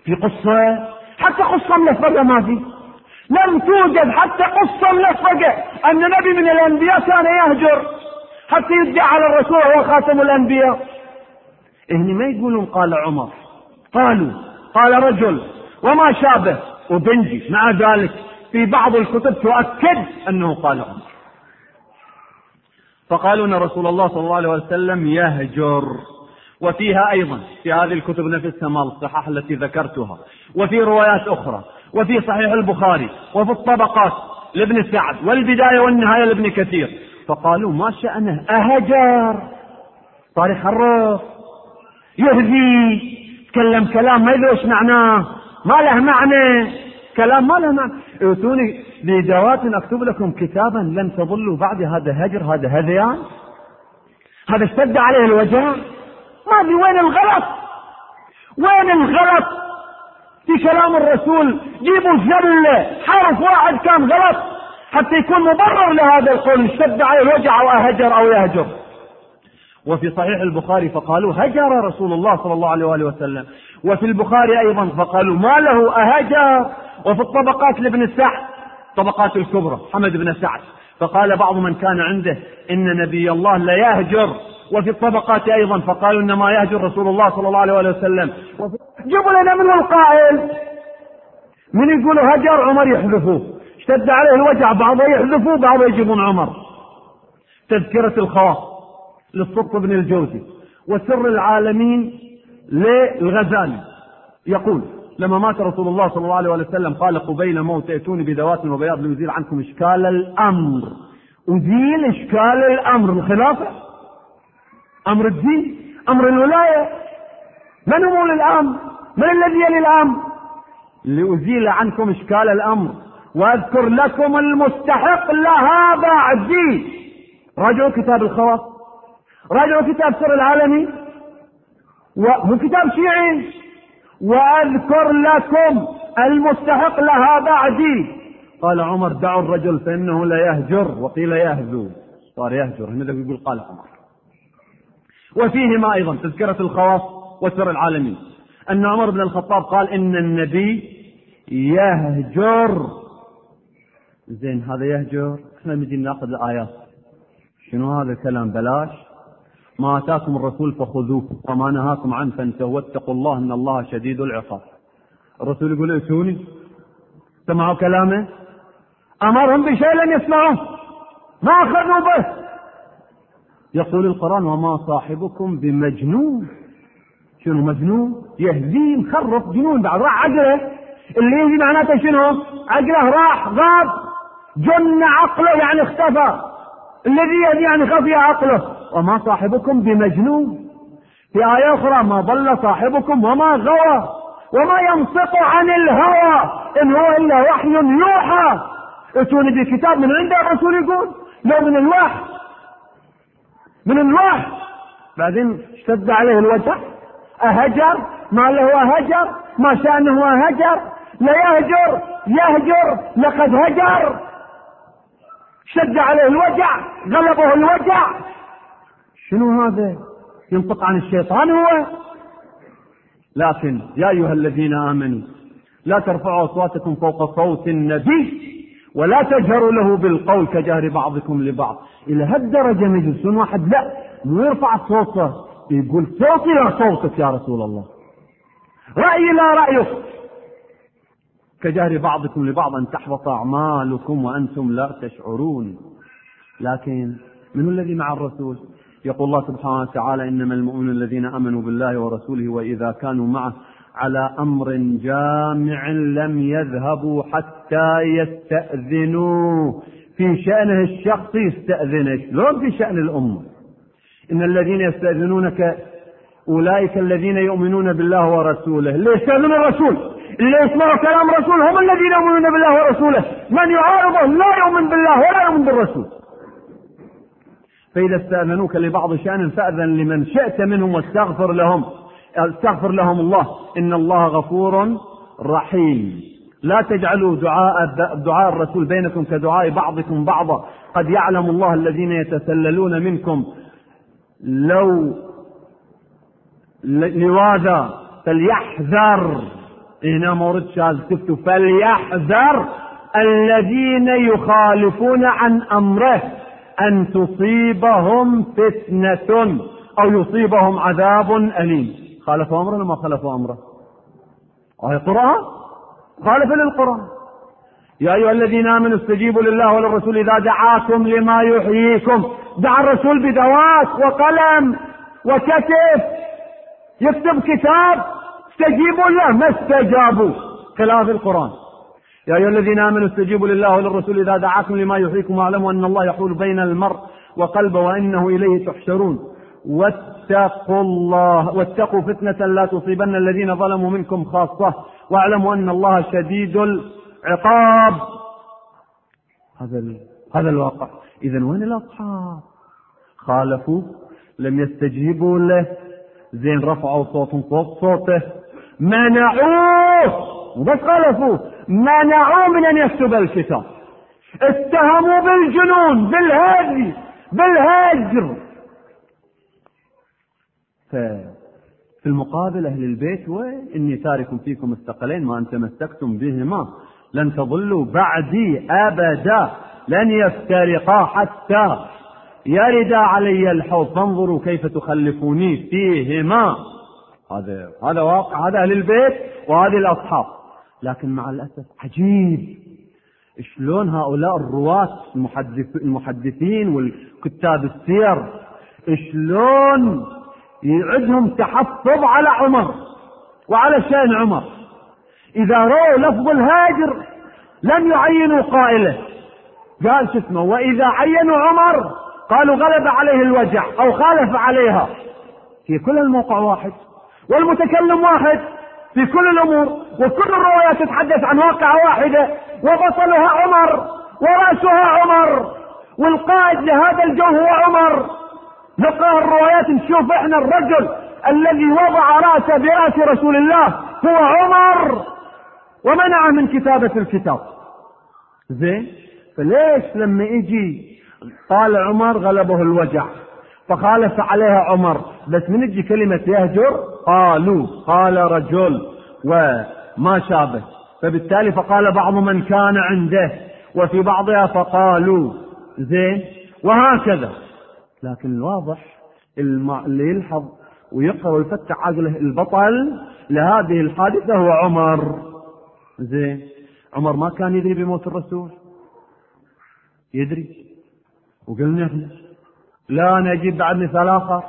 في قصة، حتى قصة ملفقة ما في، لم توجد حتى قصة ملفقة أن نبي من الأنبياء كان يهجر حتى يدعي على الرسول هو خاتم الأنبياء. إهني ما يقولون قال عمر، قالوا قال رجل وما شابه وبنجي. مع ذلك في بعض الكتب تؤكد أنه قال عمر. فقالوا أن رسول الله صلى الله عليه وسلم يهجر. وفيها أيضا في هذه الكتب نفسها مال الصحاح التي ذكرتها، وفي روايات أخرى، وفي صحيح البخاري، وفي الطبقات لابن سعد، والبداية والنهاية لابن كثير. فقالوا ما شأنه أهجر، صار يخرف يهذي، تكلم كلام ما يدري ايش معناه، ما له معنى، كلام ما له معنى. ائتوني بإدوات أكتب لكم كتابا لن تضلوا بعد. هذا هجر، هذا هذيان، هذا اشتد عليه الوجع. ما في وين الغلط؟ وين الغلط في كلام الرسول؟ جيبوا زلة حرف واحد كان غلط حتى يكون مبرر لهذا القول، اشتد عليه الوجع أو أهجر أو يهجر. وفي صحيح البخاري فقالوا هجر رسول الله صلى الله عليه وآله وسلم. وفي البخاري أيضا فقالوا ما له أهجر. وفي الطبقات لابن سعد، طبقات الكبرى حمد بن سعد، فقال بعض من كان عنده إن نبي الله لا يهجر. وفي الطبقات أيضا فقالوا إنما يهجر رسول الله صلى الله عليه وسلم. جيبوا لنا من القائل، من يقول هجر عمر يحذفوه، اشتد عليه الوجع بعضه يحذفوه بعضه يجيبون عمر. تذكرة الخواص للصبط بن الجوزي، وسر العالمين للغزالي، يقول لما مات رسول الله صلى الله عليه وسلم قال قبيل موت ائتوني بدوات وبياض ليزيل عنكم إشكال الأمر. أزيل إشكال الأمر، الخلافة، أمر الدين، أمر الولاية. من هم أولي الأمر؟ من الذي يلي الأمر؟ لأزيل عنكم إشكال الأمر وأذكر لكم المستحق لها بعدي. راجعوا كتاب الخواص، راجعوا كتاب سر العالمي، وهو كتاب شيعي. وأذكر لكم المستحق لها بعدي. قال عمر دعوا الرجل فإنه لا يهجر، وقيل يهزو، صار يهجر هنا يقول قال عمر. وفيهما أيضا تذكرة الخواص وسر العالمين أن عمر بن الخطاب قال إن النبي يهجر. زين هذا يهجر، احنا نجي ناخذ الآيات، شنو هذا الكلام؟ بلاش. ما آتاكم الرسول فخذوه وما نهاكم عنه فانتهوا واتقوا الله إن الله شديد العقاب. الرسول يقول ائتوني، سمعوا كلامه، أمرهم بشيء لم يسمعوه، ما أخذوا به. يقول القرآن وما صاحبكم بمجنون. شنو مجنون؟ يهزي مخرف جنون بعد، راح عقله. اللي يهزي معناته شنو؟ عقله راح، غاب، جن عقله يعني اختفى. الذي يهزي يعني خفي عقله. وما صاحبكم بمجنون. في آية أخرى ما ضل صاحبكم وما غوى وما ينطق عن الهوى إن هو إلا وحي يوحى. ائتوني بكتاب من عند الرسول يقول لو من الوحي، من الوحي. بعدين اشتد عليه الوجع، أهجر، ما له هجر، ما شأنه هجر، لا يهجر، يهجر لقد هجر. شد عليه الوجع، غلبه الوجع. شنو هذا؟ ينطق عن الشيطان هو. لكن يا أيها الذين آمنوا لا ترفعوا أصواتكم فوق صوت النبي ولا تجهروا له بالقول كجهر بعضكم لبعض. إلى هالدرجة يجلسون واحد لا مو يرفع صوته، يقول صوتي لا صوتك يا رسول الله، رأيي لا رأيك، كجهر بعضكم لبعض أن تحبط أعمالكم وأنتم لا تشعرون. لكن من الذي مع الرسول؟ يقول الله سبحانه وتعالى إنما المؤمنون الذين آمنوا بالله ورسوله وإذا كانوا معه على أمر جامع لم يذهبوا حتى يستأذنوه. في شأنه الشخصي يستأذنك، لو في شأن الأمة. إن الذين يستأذنونك أولئك الذين يؤمنون بالله ورسوله. اللي يستأذن الرسول، اللي يسمعوا كلام الرسول هم الذين يؤمنون بالله ورسوله. من يعارضه لا يؤمن بالله ولا يؤمن بالرسول. فإذا استأذنوك لبعض شأن فأذن لمن شئت منهم واستغفر لهم، استغفر لهم الله إن الله غفور رحيم. لا تجعلوا دعاء دعاء الرسول بينكم كدعاء بعضكم بعضا قد يعلم الله الذين يتسللون منكم لو لواذا فليحذر هنا مورد شاذ كتبت فليحذر الذين يخالفون عن أمره أن تصيبهم فتنة أو يصيبهم عذاب أليم. خالفوا أمره ولا ما خالفوا أمره؟ وهي قرآن خالف للقرآن. يا أيها الذين آمنوا استجيبوا لله وللرسول إذا دعاكم لما يحييكم. دعا الرسول بدوات وقلم وكتف يكتب كتاب، استجيبوا له ما استجابوا، خلاف القرآن. يا أيها الذين آمنوا استجيبوا لله وللرسول إذا دعاكم لما يحييكم واعلموا أن الله يحول بين المرء وقلبه وإنه إليه تحشرون واتقوا الله واتقوا فتنة لا تصيبن الذين ظلموا منكم خاصة واعلموا أن الله شديد العقاب. هذا هذا الواقع. إذن وين الأصحاب؟ خالفوا، لم يستجيبوا له، زين رفعوا صوتهم فوق صوته، منعوه، بس خالفوا، منعوه من أن يكتب الكتاب، اتهموا بالجنون بالهدي بالهجر. في المقابل أهل البيت وين؟ إني تارك فيكم الثقلين ما أن تمسكتم بهما لن تضلوا بعدي أبدا، لن يفترقا حتى يرد علي الحوض فانظروا كيف تخلفوني فيهما. هذا هذا واقع، هذا أهل البيت وهذه الأصحاب. لكن مع الأسف عجيب شلون هؤلاء الرواة المحدث المحدثين والكتاب السير شلون يعدهم تحفظ على عمر وعلى شأن عمر. إذا رأوا لفظ الهاجر لم يعينوا قائله، قال شو اسمه، وإذا عينوا عمر قالوا غلب عليه الوجع أو خالف عليها. في كل الموقع واحد والمتكلم واحد في كل الأمور، وكل الروايات تتحدث عن واقعة واحدة، وبطلها عمر ورأسها عمر والقائد لهذا الجو هو عمر. نقرأ الروايات نشوف احنا الرجل الذي وضع رأسه برأس رسول الله هو عمر ومنع من كتابة الكتاب. زين، فليش لما يجي قال عمر غلبه الوجع فخالف عليها عمر، بس من يجي كلمة يهجر قالوا قال رجل وما شابه، فبالتالي فقال بعض من كان عنده وفي بعضها فقالوا. زين، وهكذا. لكن الواضح اللي يلحظ ويقرأ ويفتح عقله البطل لهذه الحادثة هو عمر. زين، عمر ما كان يدري بموت الرسول؟ يدري، وقلنا احنا لا نجيب بعد مثال آخر.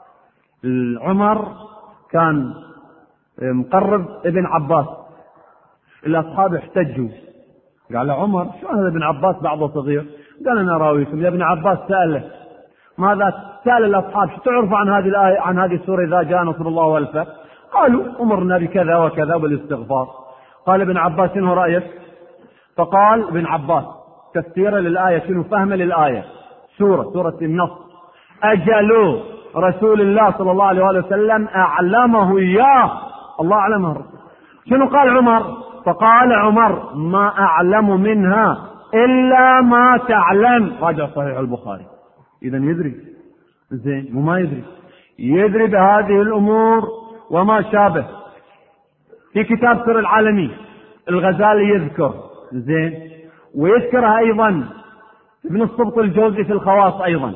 عمر كان مقرب ابن عباس، الأصحاب احتجوا، قال عمر شو هذا ابن عباس بعضه صغير؟ قال أنا راويكم يا ابن عباس سأله ماذا سأل الأصحاب شو تعرف عن هذه الآية عن هذه السورة إذا جاء نصر الله والفتح؟ قالوا أمرنا بكذا وكذا بالاستغفار. قال ابن عباس شنو رأيك؟ فقال ابن عباس تفسير للآية شنو فهمه للآية سورة سورة النصر أجل رسول الله صلى الله عليه وسلم أعلمه إياه، الله أعلمه الرسول. شنو قال عمر؟ فقال عمر ما أعلم منها إلا ما تعلم، راجع صحيح البخاري. إذن يدري. زين، وما يدري يدري بهذه الأمور وما شابه. في كتاب سر العالمي الغزالي يذكر، زين، ويذكرها أيضا ابن السبط الجوزي في الخواص أيضا،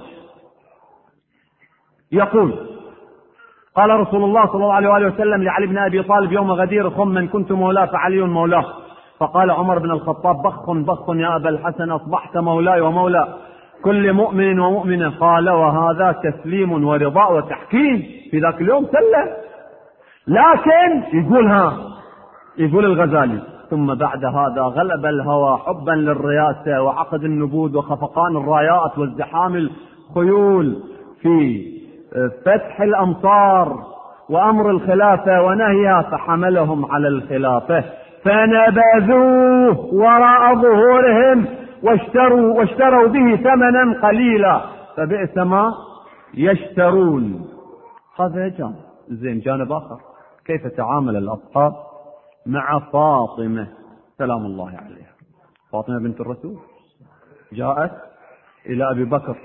يقول قال رسول الله صلى الله عليه وسلم لعلي بن أبي طالب يوم غدير خم من كنت مولاه فعلي مولاه. فقال عمر بن الخطاب بخ بخ يا أبا الحسن أصبحت مولاي ومولى كل مؤمن ومؤمنة. قال وهذا تسليم ورضاء وتحكيم. في ذاك اليوم سلم، لكن يقولها يقول الغزالي ثم بعد هذا غلب الهوى حبا للرياسة وعقد النبوذ وخفقان الرايات وازدحام الخيول في فتح الأمصار وأمر الخلافة ونهيها فحملهم على الخلافة فنبذوه وراء ظهورهم واشتروا, واشتروا به ثمنا قليلا فبئس ما يشترون. هذا جانب. زين، جانب آخر كيف تعامل الأصحاب مع فاطمة سلام الله عليها. فاطمة بنت الرسول جاءت إلى أبي بكر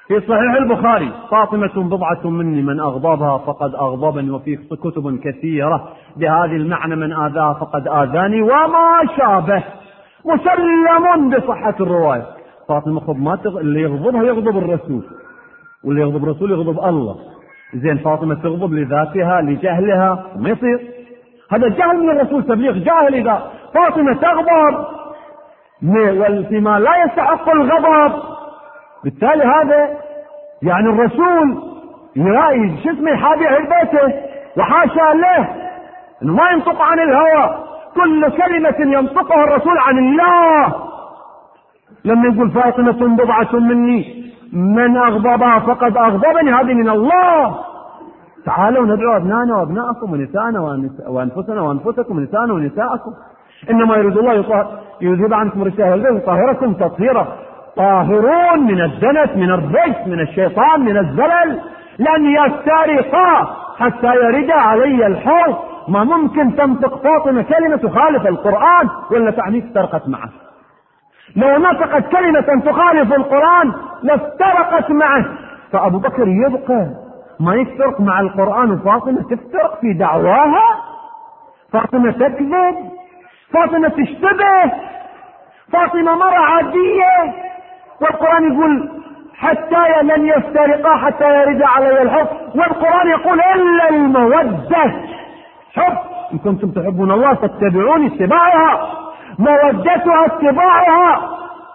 في صحيح البخاري: فاطمة بضعة مني من أغضبها فقد أغضبني، وفي كتب كثيرة بهذه المعنى: من آذاها فقد آذاني، وما شابه، مسلم بصحة الرواية. فاطمة خب ما تغ... اللي يغضبها يغضب الرسول، واللي يغضب الرسول يغضب الله. زين فاطمة تغضب لذاتها لجهلها؟ ما يصير، هذا جهل من الرسول، تبليغ جاهل. إذا فاطمة تغضب فيما لا يستحق الغضب، بالتالي هذا يعني الرسول يراعي شو اسمه يحابي أهل بيته، وحاشا له انه ما ينطق عن الهوى، كل كلمة ينطقها الرسول عن الله. لما يقول فاطمة بضعة مني من أغضبها فقد أغضبني، هذه من الله. تعالوا ندعو أبنائنا وأبناءكم ونساءنا وأنفسنا وأنفسكم ونساءنا ونساءكم. إنما يريد الله يذهب عنكم رجال البيت ويطهركم تطهيرا. طاهرون من الدنس، من الرجس، من الشيطان، من الزلل. لن يفترقا حتى يرد علي الحوض. ما ممكن تنطق فاطمة كلمة تخالف القرآن ولا تعني افترقت معه. لو نطقت كلمة تخالف القرآن لافترقت معه. فأبو بكر يبقى ما يفترق مع القرآن، وفاطمة تفترق في دعواها. فاطمة تكذب، فاطمة تشتبه، فاطمة مرة عادية، والقرآن يقول حتى لن يفترقا حتى يرد علي الحب، والقرآن يقول إلا المودة. حب، إن كنتم تحبون الله فاتبعوني اتباعها، مودتها اتباعها،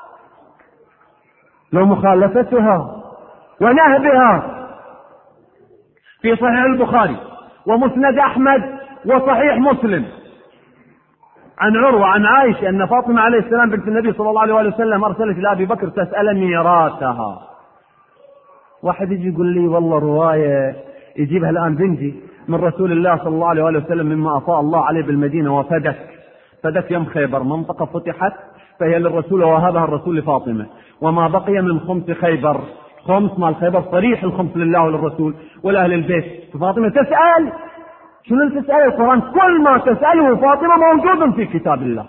لو مخالفتها ونهبها. في صحيح البخاري ومسند أحمد وصحيح مسلم عن عروة عن عائشة أن فاطمة عليه السلام بنت النبي صلى الله عليه وسلم أرسلت إلى أبي بكر تسأل ميراثها. واحد يجي يقول لي والله رواية يجيبها الآن بنجي من رسول الله صلى الله عليه وسلم مما أفاء الله عليه بالمدينة وفدك. فدك يوم خيبر منطقة فتحت فهي للرسول ووهبها الرسول لفاطمة، وما بقي من خمس خيبر، خمس مال خيبر صريح الخمس لله وللرسول ولأهل البيت. فاطمة تسأل، شنو اللي تسأل؟ القرآن كل ما تسأله فاطمة موجود في كتاب الله.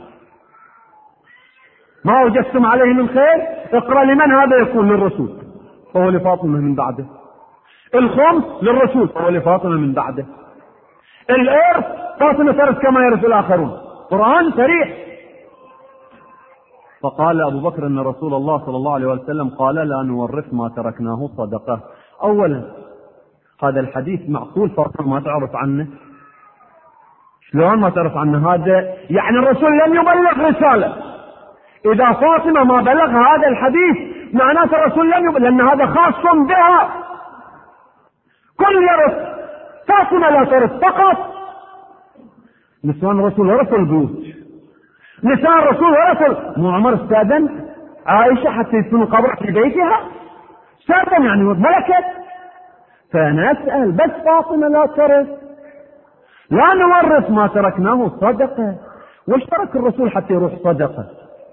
ما وجدتم عليه من خير اقرأ لمن هذا يكون للرسول فهو لفاطمة من بعده. الخمس للرسول فهو لفاطمة من بعده. الإرث فاطمة ترث كما يرث الآخرون، قرآن صريح. فقال أبو بكر أن رسول الله صلى الله عليه وسلم قال لا نورث ما تركناه صدقة. أولا هذا الحديث معقول فاطمة ما تعرف عنه؟ شلون ما تعرف عنه؟ هذا يعني الرسول لم يبلغ رسالة. إذا فاطمة ما بلغ هذا الحديث معناته الرسول لم يبلغ، لأن هذا خاص بها. كل يرث، فاطمة لا ترث فقط. نسوان الرسول ورثوا البيوت، نساء الرسول ورثوا. مو عمر استأذن عائشة حتى يدفنوا قبرها في بيتها؟ استأذن يعني ملكت. فنسأل بس فاطمة لا ترث. لا نورث ما تركناه صدقة. وش ترك الرسول حتى يروح صدقة؟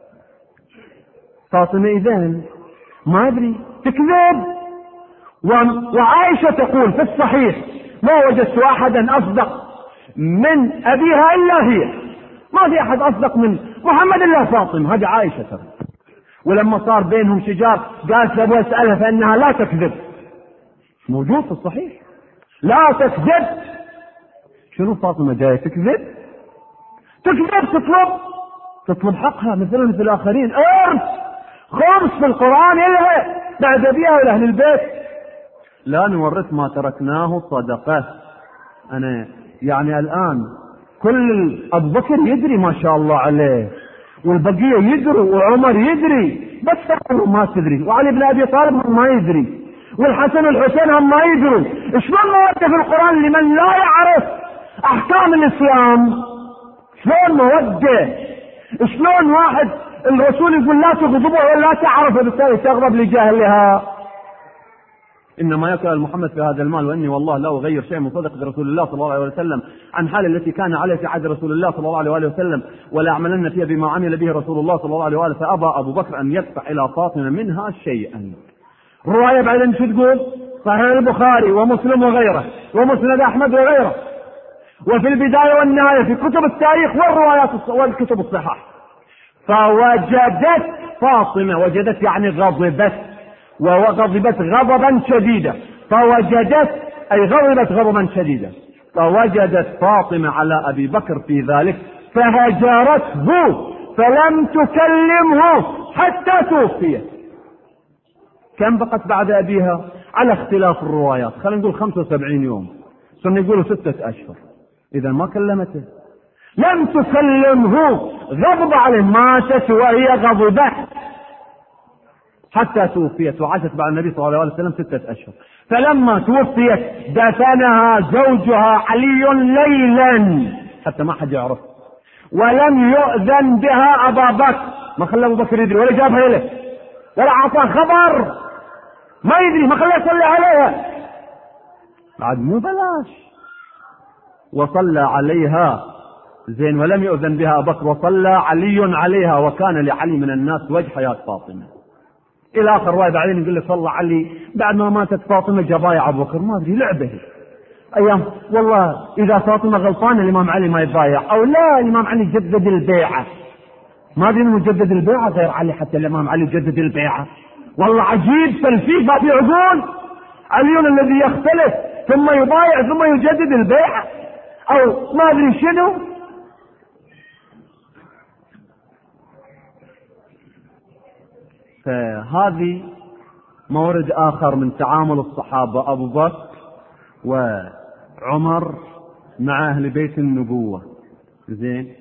فاطمة إذن ما أدري تكذب. وعائشة تقول في الصحيح ما وجدت أحدا أصدق من أبيها إلا هي، ما في أحد أصدق من محمد إلا فاطمة. هذه عائشة ترى. ولما صار بينهم شجار قالت أبو أسألها فإنها لا تكذب، موجود في الصحيح لا تكذب. شنو فاطمة جاية تكذب؟ تكذب، تطلب تطلب حقها مثل مثل الآخرين. إرث خمس في القرآن إلها بعد أبيها ولأهل البيت. لا نورث ما تركناه صدقة. أنا يعني الآن كل أبو بكر يدري ما شاء الله عليه، والبقية يدروا، وعمر يدري، بس فاطمة ما تدري، وعلي بن أبي طالب ما يدري، والحسن والحسين هم ما يدروا. شلون مودة في القرآن لمن لا يعرف أحكام الإسلام؟ شلون مودة؟ شلون واحد الرسول يقول لا تغضبه ولا تعرف بالتالي تغضب لجهلها؟ إنما يسأل محمد في هذا المال، وإني والله لا أغير شيء من صدق رسول الله صلى الله عليه وسلم عن حال التي كان عليه في عهد رسول الله صلى الله عليه وسلم، ولا أعملن فيها بما عمل به رسول الله صلى الله عليه وسلم. فأبى أبو بكر أن يدفع إلى فاطمة منها شيئا. الرواية بعدين شو تقول؟ صحيح البخاري ومسلم وغيره ومسند أحمد وغيره، وفي البداية والنهاية في كتب التاريخ والروايات والكتب الصحاح. فوجدت فاطمة، وجدت يعني غضبت، وغضبت غضبا شديدا، فوجدت أي غضبت غضبا شديدا، فوجدت فاطمة على أبي بكر في ذلك فهجرته فلم تكلمه حتى توفيت. كم بقت بعد أبيها؟ على اختلاف الروايات، خلينا نقول خمسة وسبعين يوم، ثم يقولوا ستة أشهر. إذا ما كلمته، لم تكلمه، غضب عليه، ماتت وهي غضبت حتى توفيت، وعاشت بعد النبي صلى الله عليه وسلم ستة أشهر. فلما توفيت دفنها زوجها علي ليلا حتى ما حد يعرف، ولم يؤذن بها أبا بكر، ما خلى أبو بكر يدري ولا جابها له ولا أعطاه خبر، ما يدري، ما خلى يصلي عليها بعد، مو بلاش. وصلى عليها زين ولم يؤذن بها أبو بكر، وصلى علي عليها، وكان لعلي من الناس وجه حياة فاطمة. إلى آخر رواية بعدين يقول لي صلى علي بعد ما ماتت فاطمة جبايع أبو بكر، ما أدري لعبة أيام. والله إذا فاطمة غلطانة الإمام علي ما يبايع، أو لا الإمام علي جدد البيعة، ما أدري إنه جدد البيعة غير علي، حتى الإمام علي جدد البيعة. والله عجيب تلفيف ما في عقول. علي الذي يختلف ثم يبايع ثم يجدد البيعة، أو ما أدري شنو. فهذه مورد آخر من تعامل الصحابة أبو بكر وعمر مع أهل بيت النبوة، زين.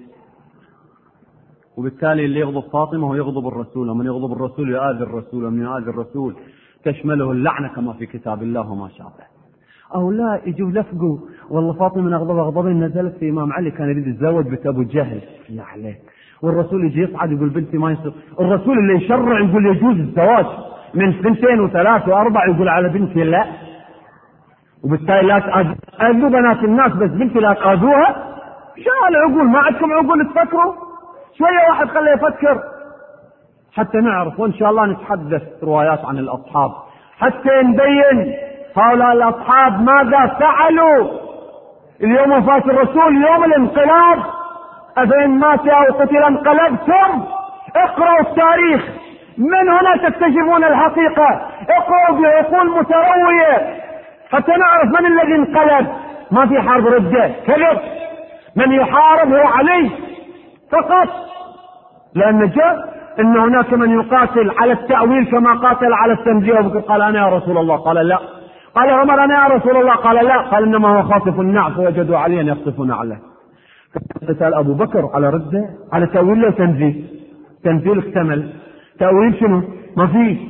وبالتالي اللي يغضب فاطمة هو يغضب الرسول، ومن يغضب الرسول يؤذي الرسول، ومن يؤذي الرسول تشمله اللعنة كما في كتاب الله وما شابه. أو لا يجوا لفقوا والله فاطمة من أغضب غضبا نزلت في إمام علي كان يريد يتزوج بنت أبو جهل، يا عليك. والرسول يجي يصعد يقول بنتي ما يصير، الرسول اللي يشرع يقول يجوز الزواج من اثنتين وثلاث وأربع يقول على بنتي لا، وبالتالي لا تأذوا بنات الناس بس بنتي لا تأذوها. شو العقول؟ ما عندكم عقول تفكروا شوية؟ واحد خليه يفكر حتى نعرف، وإن شاء الله نتحدث روايات عن الأصحاب حتى نبين هؤلاء الأصحاب ماذا فعلوا اليوم وفاة الرسول، يوم الانقلاب. أفإن مات أو قتل انقلبتم؟ اقرأوا التاريخ، من هنا تكتشفون الحقيقة. اقرأوا بعقول متروية حتى نعرف من الذي انقلب. ما في حرب ردة، كذب. من يحارب هو علي فقط، لأن جاء إن هناك من يقاتل على التأويل كما قاتل على التنزيه. قال أنا يا رسول الله، قال لا. قال عمر أنا يا رسول الله، قال لا. قال إنما هو خاطف النعف فوجدوا عليا يخطفون عليه. قتال أبو بكر على ردة، على تأويل له تنزيه. تنزيل اكتمل، تأويل شنو؟ ما فيه.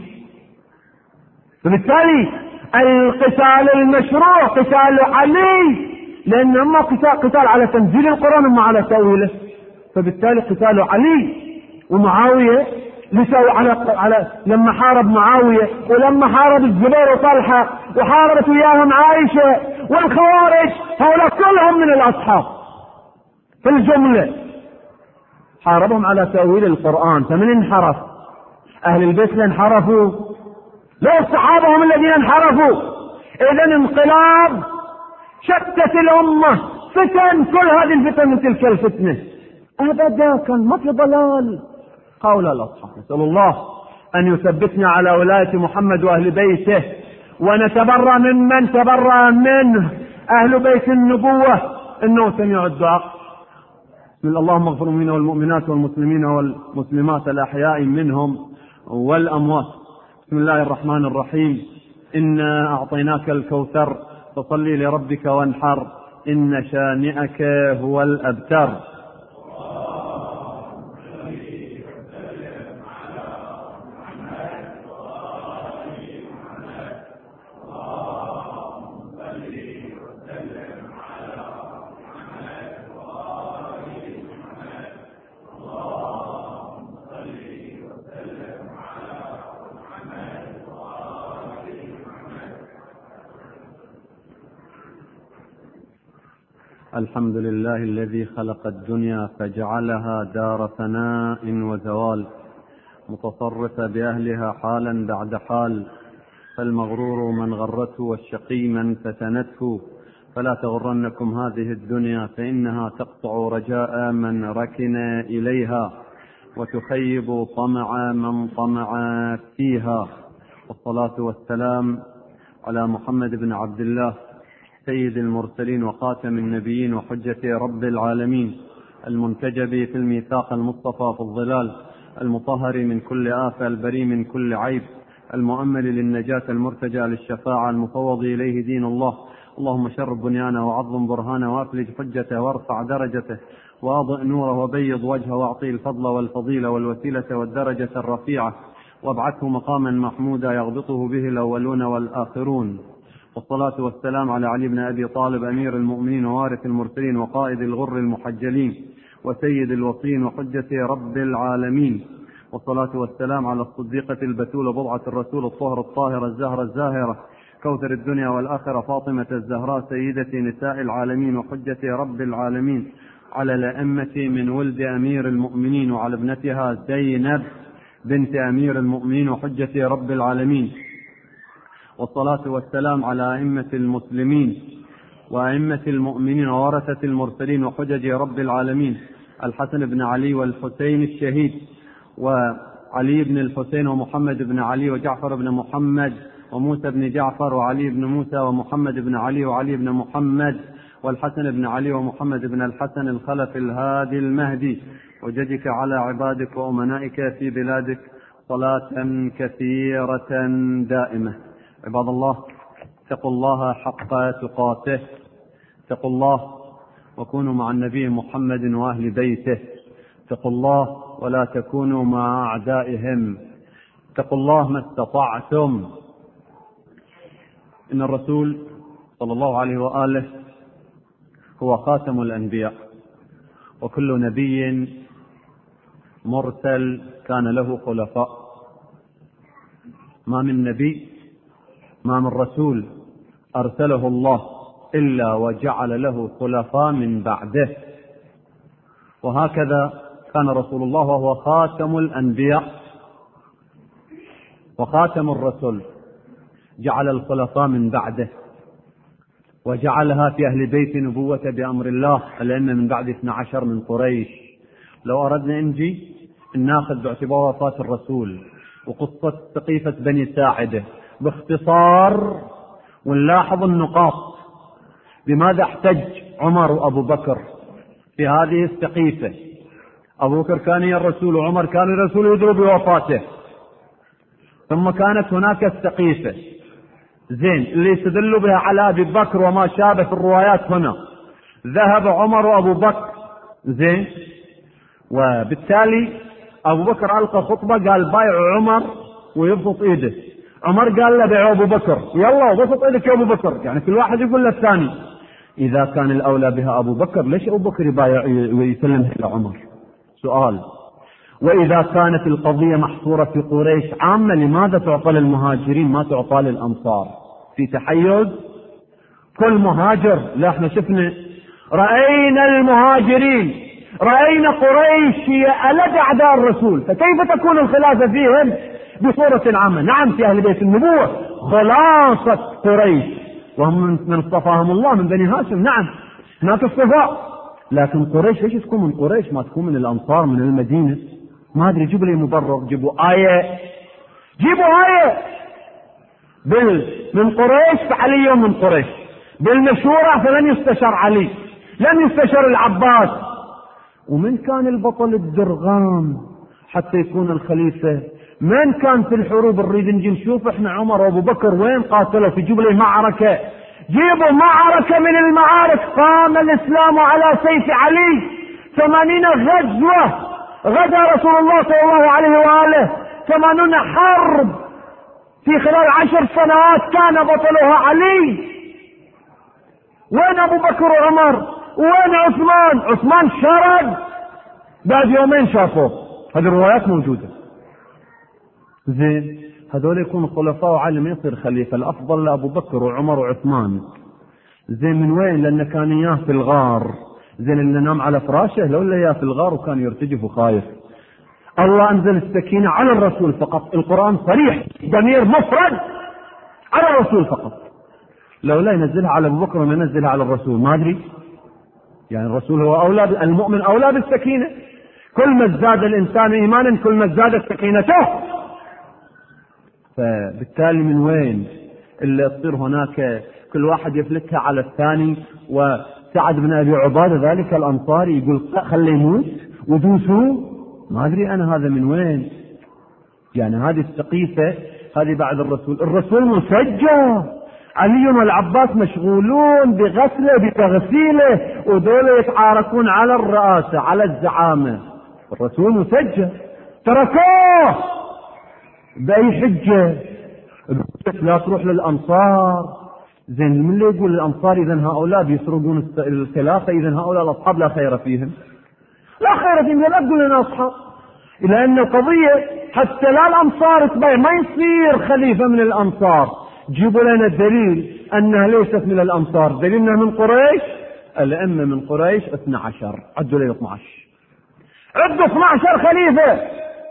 فبالتالي القتال المشروع قتال علي، لأن أما قتال على تنزيل القرآن أما على تأويله. فبالتالي قتال علي ومعاوية لسوا على على لما حارب معاوية، ولما حارب الزبير وطلحة، وحاربت وياهم عائشة والخوارج، هؤلاء كلهم من الأصحاب في الجملة، حاربهم على تأويل القرآن. فمن انحرف؟ أهل البيت اللي انحرفوا، لا الصحابة هم الذين انحرفوا. إذن انقلاب شتت الأمة، فتن، كل هذه الفتن من تلك الفتنة أبدا كان ما في ضلال. قول الأصحاب نسأل الله أن يثبتنا على ولاية محمد وأهل بيته، ونتبرأ ممن تبرأ منه أهل بيت النبوة، إنه سميع الدعاء. بسم الله، اللهم اغفر لنا والمؤمنات والمسلمين والمسلمات الأحياء منهم والأموات. بسم الله الرحمن الرحيم. إنا أعطيناك الكوثر فصلي لربك وانحر، إن شانئك هو الأبتر. الحمد لله الذي خلق الدنيا فجعلها دار ثناء وزوال، متصرف بأهلها حالا بعد حال، فالمغرور من غرته والشقي من فتنته. فلا تغرنكم هذه الدنيا فإنها تقطع رجاء من ركن إليها، وتخيب طمع من طمع فيها. والصلاة والسلام على محمد بن عبد الله سيد المرسلين وخاتم النبيين وحجة رب العالمين، المنتجب في الميثاق المصطفى في الظلال، المطهر من كل آفة، البري من كل عيب، المؤمل للنجاة، المرتجى للشفاعة، المفوض إليه دين الله. اللهم شرب بنيانه وعظم برهانه وأفلج حجته وارفع درجته وأضئ نوره وبيض وجهه وأعطيه الفضل والفضيلة والوسيلة والدرجة الرفيعة، وابعثه مقاما محمودا يغبطه به الأولون والآخرون. والصلاة والسلام على علي بن أبي طالب أمير المؤمنين ووارث المرسلين وقائد الغر المحجلين وسيد الوصين وحجة رب العالمين. والصلاة والسلام على الصديقة البتول بضعة الرسول الطهر الطاهرة الزهرة الزاهرة كوثر الدنيا والآخرة فاطمة الزهراء سيدة نساء العالمين وحجة رب العالمين، على الأئمة من ولد أمير المؤمنين وعلى ابنتها زينب بنت أمير المؤمنين وحجة رب العالمين. والصلاة والسلام على أئمة المسلمين وأئمة المؤمنين وورثة المرسلين وحجج رب العالمين، الحسن بن علي والحسين الشهيد وعلي بن الحسين ومحمد بن علي وجعفر بن محمد وموسى بن جعفر وعلي بن موسى ومحمد بن علي وعلي بن محمد والحسن بن علي ومحمد بن الحسن الخلف الهادي المهدي، وجدك على عبادك وأمنائك في بلادك صلاة كثيرة دائمة. عباد الله، اتقوا الله حق تقاته، اتقوا الله وكونوا مع النبي محمد وأهل بيته، اتقوا الله ولا تكونوا مع أعدائهم، اتقوا الله ما استطعتم. إن الرسول صلى الله عليه وآله هو خاتم الأنبياء، وكل نبي مرسل كان له خلفاء. ما من نبي ما من رسول أرسله الله إلا وجعل له خلفاء من بعده، وهكذا كان رسول الله وهو خاتم الأنبياء وخاتم الرسل، جعل الخلفاء من بعده وجعلها في أهل بيت نبوة بأمر الله، لأن من بعد اثنى عشر من قريش. لو أردنا نجي ناخذ باعتبار وفاة الرسول وقصة سقيفة بني ساعدة باختصار ونلاحظ النقاط. بماذا احتج عمر وأبو بكر في هذه السقيفة؟ أبو بكر كان يا الرسول وعمر كان الرسول يدري بوفاته، ثم كانت هناك السقيفة زين اللي يستدل بها على أبي بكر وما شابه في الروايات. هنا ذهب عمر وأبو بكر زين، وبالتالي أبو بكر ألقى خطبة قال بايع عمر ويبسط إيده، عمر قال له بايع أبو بكر يلا وبسط إيدك يا أبو بكر، يعني كل واحد يقول للثاني. إذا كان الأولى بها أبو بكر ليش أبو بكر يبايع ويسلمها إلى عمر؟ سؤال. وإذا كانت القضية محصورة في قريش عامة لماذا تعطى للمهاجرين ما تعطى للأنصار؟ في تحيز كل مهاجر. لا احنا شفنا رأينا المهاجرين، رأينا قريش هي ألد أعداء الرسول، فكيف تكون الخلافة فيهم بصورة عامة؟ نعم في أهل بيت النبوة خلاصة قريش وهم من اصطفاهم الله من بني هاشم، نعم هناك اصطفاء، لكن قريش ليش تكون من قريش ما تكون من الأنصار من المدينة؟ ما أدري، جيبوا لي مبرر، جيبوا آية، جيبوا آية بال من قريش فعلي من قريش، بالمشورة فلن يستشار علي، لن يستشار العباس. ومن كان البطل الدرغام حتى يكون الخليفة؟ من كان في الحروب؟ نريد نجي نشوف احنا عمر وابو بكر وين قاتلوا. في جيبوا لي معركة، جيبوا معركة من المعارك قام الإسلام على سيف علي، ثمانين غزوة غزا رسول الله صلى الله عليه وآله، ثمانون حرب في خلال عشر سنوات كان بطلها علي. وين أبو بكر وعمر؟ وين عثمان؟ عثمان شرد بعد يومين شافوه، هذه الروايات موجودة. زين هذول يكونوا خلفاء وعلي ما يصير خليفة، الأفضل لأبو بكر وعمر وعثمان. زين من وين؟ لأنه كان إياه في الغار، زين اللي نام على فراشه لو اللي إياه في الغار وكان يرتجف وخايف. الله أنزل السكينة على الرسول فقط، القرآن صريح ضمير مفرد على الرسول فقط، لو لا ينزلها على أبو بكر وما ينزلها على الرسول ما أدري، يعني الرسول هو أولى، المؤمن أولى بالسكينة. كل ما ازداد الإنسان إيمانا كل ما ازدادت سكينته. فبالتالي من وين اللي تصير هناك كل واحد يفلتها على الثاني؟ وسعد بن أبي عبادة ذلك الأنصاري يقول خليه يموت ودوسوه. ما أدري أنا هذا من وين. يعني هذه السقيفة هذه بعد الرسول. الرسول مسجى، علي والعباس مشغولون بغسله بتغسيله، ودول يتعاركون على الرئاسة على الزعامة. الرسول مسجى تركوه بأي حجة؟ لا تروح للأنصار. زين من اللي يقول الأنصار إذن هؤلاء بيسرقون الخلافة، إذن هؤلاء الأصحاب لا خير فيهم؟ لا خير فيهم، لا تقول لنا أصحاب. إلى أن القضية حتى لا الأنصار تبين ما يصير خليفة من الأنصار. جيبوا لنا الدليل أنها ليست من الأنصار. دليلنا من قريش، الأئمة من قريش اثنى عشر، عدوا لي اثنى عشر، عدوا اثنى عشر خليفة.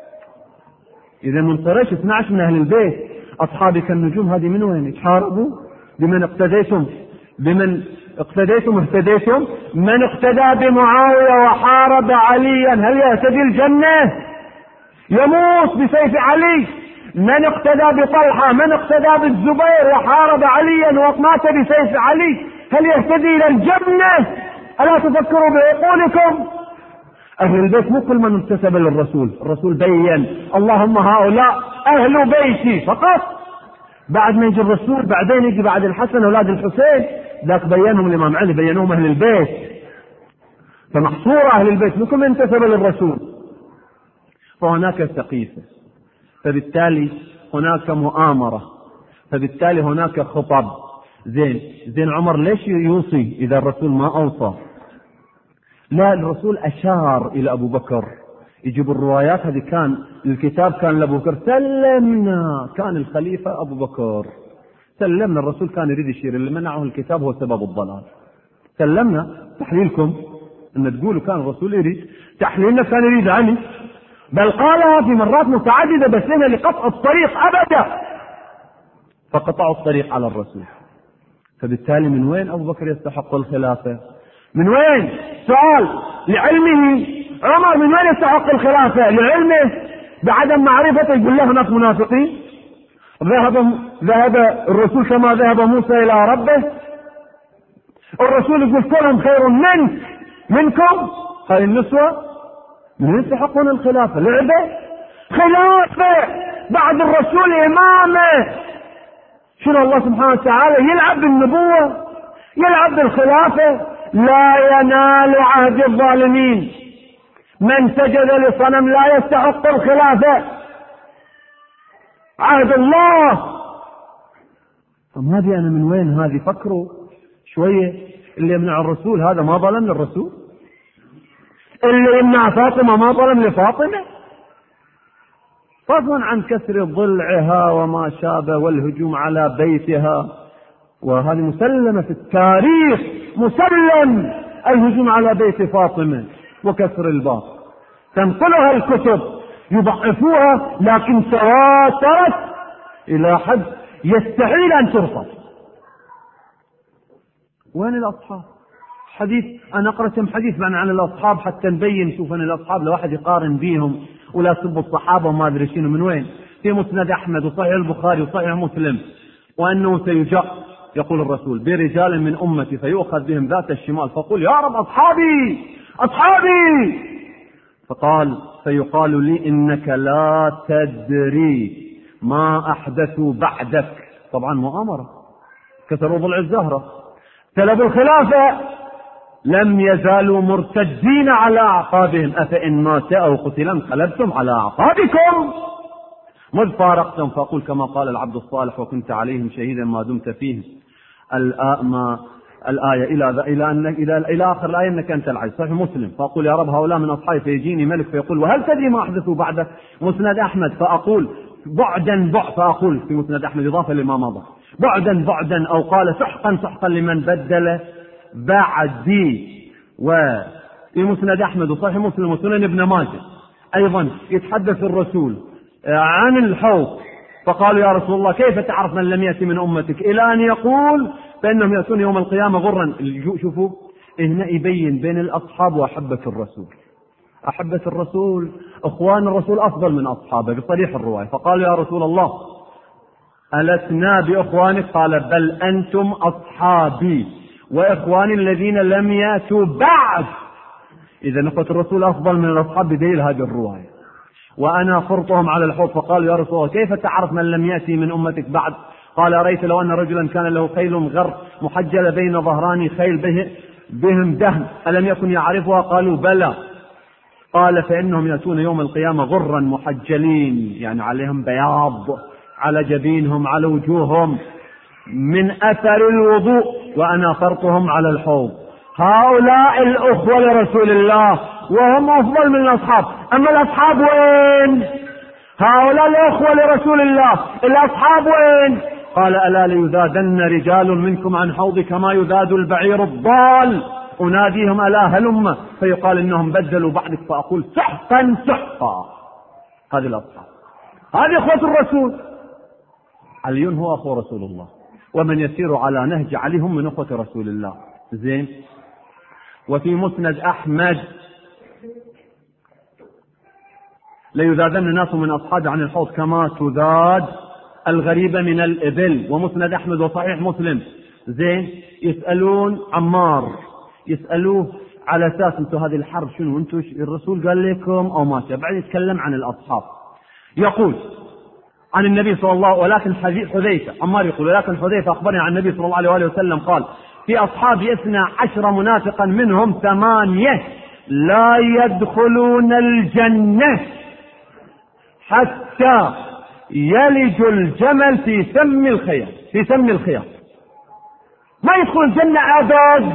إذا من قريش اثنى عشر من أهل البيت. أصحابي كالنجوم هذه من وين؟ يتحاربوا بمن اقتديتم، بمن اقتديتم اهتديتم. من اقتدى بمعاوية وحارب عليا هل يهتدي الجنة؟ يموت بسيف علي. من اقتدى بطلحة، من اقتدى بالزبير وحارب عليا ومات بسيف علي هل يهتدي إلى الجنة؟ ألا تفكروا بعقولكم؟ أهل البيت مو كل من انتسب للرسول. الرسول بين اللهم هؤلاء أهل بيتي فقط. بعد ما يجي الرسول بعدين يجي بعد الحسن أولاد الحسين، ذاك بينهم الإمام علي، بينهم أهل البيت. فمحصورة أهل البيت مو كل من انتسب للرسول. فهناك سقيفة، فبالتالي هناك مؤامرة، فبالتالي هناك خطب. زين زين عمر ليش يوصي إذا الرسول ما أوصى؟ لا، الرسول أشار إلى أبو بكر. يجيب الروايات هذه، كان الكتاب كان لأبو بكر، سلمنا، كان الخليفة أبو بكر، سلمنا. الرسول كان يريد يشير اللي منعه الكتاب هو سبب الضلال. سلمنا. تحليلكم أن تقولوا كان الرسول يريد، تحليلنا كان يريد علي، بل قالها في مرات متعددة بس هنا لقطع الطريق أبدا، فقطعوا الطريق على الرسول. فبالتالي من وين أبو بكر يستحق الخلافة؟ من وين؟ سؤال لعلمه. عمر من وين يستحق الخلافة؟ لعلمه بعدم معرفته. يقول له هناك منافقين. ذهب ذهب الرسول كما ذهب موسى إلى ربه. الرسول يقول كلهم خير منك منكم. هذه النسوة من يستحقون الخلافة؟ لعبة خلافة بعد الرسول إمامه. شنو الله سبحانه وتعالى يلعب بالنبوة، يلعب بالخلافة؟ لا ينال عهد الظالمين. من سجد لصنم لا يستحق الخلافة. عهد الله. فما هذه أنا من وين هذه؟ فكروا شوية. اللي يمنع الرسول هذا ما ظلم للرسول؟ اللي يمنع فاطمة ما ظلم لفاطمة؟ فضلا عن كسر ضلعها وما شابه والهجوم على بيتها، وهذه مسلمة في التاريخ، مسلم الهجوم على بيت فاطمة وكسر الباب. تنقلها الكتب يضعفوها لكن تواترت إلى حد يستحيل أن ترفض. وين الأصحاب؟ حديث أنا قرأتم حديث عن عن الأصحاب حتى نبين. شوف أن الأصحاب لو واحد يقارن بيهم ولا سب الصحابة وما أدري شنو. من وين؟ في مسند أحمد وصحيح البخاري وصحيح مسلم، وأنه سيجاء يقول الرسول برجال من أمتي فيؤخذ بهم ذات الشمال فقول يا رب أصحابي أصحابي، فقال فيقال لي إنك لا تدري ما أحدثوا بعدك. طبعا مؤامرة، كسروا ضلع الزهرة، سلبوا الخلافة، لم يزالوا مرتدين على أعقابهم، أفإن مات أو قتل انقلبتم على أعقابكم مذ فارقتم. فأقول كما قال العبد الصالح وكنت عليهم شهيدا ما دمت فيهم. الآية إلى إلى أن إلى إلى آخر الآية إنك أنت العزيز. صحيح مسلم. فأقول يا رب هؤلاء من أصحابي، فيجيني ملك فيقول وهل تدري ما أحدثوا بعدك؟ مسند أحمد. فأقول بعدا بعد، فأقول في مسند أحمد إضافة لما مضى بعدا بعدا، أو قال سحقا سحقا لمن بدل بعدي. وفي مسند أحمد وصحيح مسلم وسنن ابن ماجه أيضا يتحدث الرسول عن الحوض، فقالوا يا رسول الله كيف تعرف من لم يأتي من أمتك؟ إلى أن يقول فإنهم يأتون يوم القيامة غرا. شوفوا هنا يبين بين الأصحاب وأحبة الرسول. أحبة الرسول أخوان الرسول أفضل من أصحابه بصريح الرواية. فقالوا يا رسول الله ألسنا بإخوانك؟ قال بل أنتم أصحابي وإخواني الذين لم يأتوا بعد. إذا أخوة الرسول أفضل من الأصحاب بدليل هذه الرواية. وأنا فرطهم على الحوض فقالوا يا رسول الله كيف تعرف من لم يأتي من أمتك بعد؟ قال أريت لو أن رجلا كان له خيل غر محجل بين ظهراني خيل به بهم دهن ألم يكن يعرفها؟ قالوا بلى. قال فإنهم يأتون يوم القيامة غرا محجلين، يعني عليهم بياض على جبينهم على وجوههم من أثر الوضوء، وأنا فرطهم على الحوض. هؤلاء الأخوة لرسول الله وهم أفضل من الأصحاب. أما الأصحاب وين؟ هؤلاء الأخوة لرسول الله، الأصحاب وين؟ قال ألا ليذادن رجال منكم عن حوض كما يذاد البعير الضال أناديهم ألا هلم فيقال إنهم بدلوا بعدك فأقول سحقا سحقا. هذه الأصحاب، هذه أخوة الرسول. علي هو أخو رسول الله، ومن يسير على نهج علي هم من أخوة رسول الله. زين. وفي مسند أحمد ليذادن الناس من أصحاب عن الحوض كما تذاد الغريبة من الإبل. ومسند أحمد وصحيح مسلم. زين. يسألون عمار، يسألوه على أساس أنتم هذه الحرب شنو أنتم الرسول قال لكم أو ما شاء. بعد يتكلم عن الأصحاب يقول عن النبي صلى الله ولكن حذيفة عمار يقول ولكن حذيفة أخبرني عن النبي صلى الله عليه وآله وسلم قال في أصحابي اثنا عشر منافقا منهم ثمانية لا يدخلون الجنة حتى يلج الجمل في سم الخياط في سم الخياط. ما يدخل الجنة أبدا.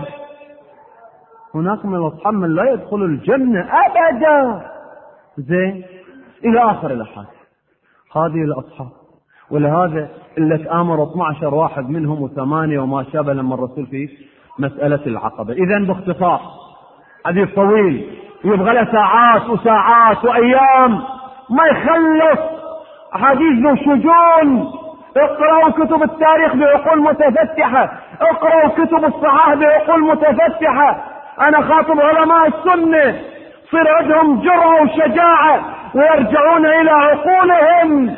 هناك من الأصحاب من لا يدخل الجنة أبدا. زين. إلى آخر الأحاديث. هذه الأصحاب. ولهذا اللي آمر اثنا عشر واحد منهم وثمانية وما شابه لما الرسول في مسألة العقبة. إذن باختصار حديث طويل يبغى له ساعات وساعات وأيام ما يخلص. حديث ذو شجون. اقرأوا كتب التاريخ بعقول متفتحة، اقرأوا كتب الصحاح بعقول متفتحة. أنا خاطب علماء السنة صير عندهم جرأة وشجاعة ويرجعون إلى عقولهم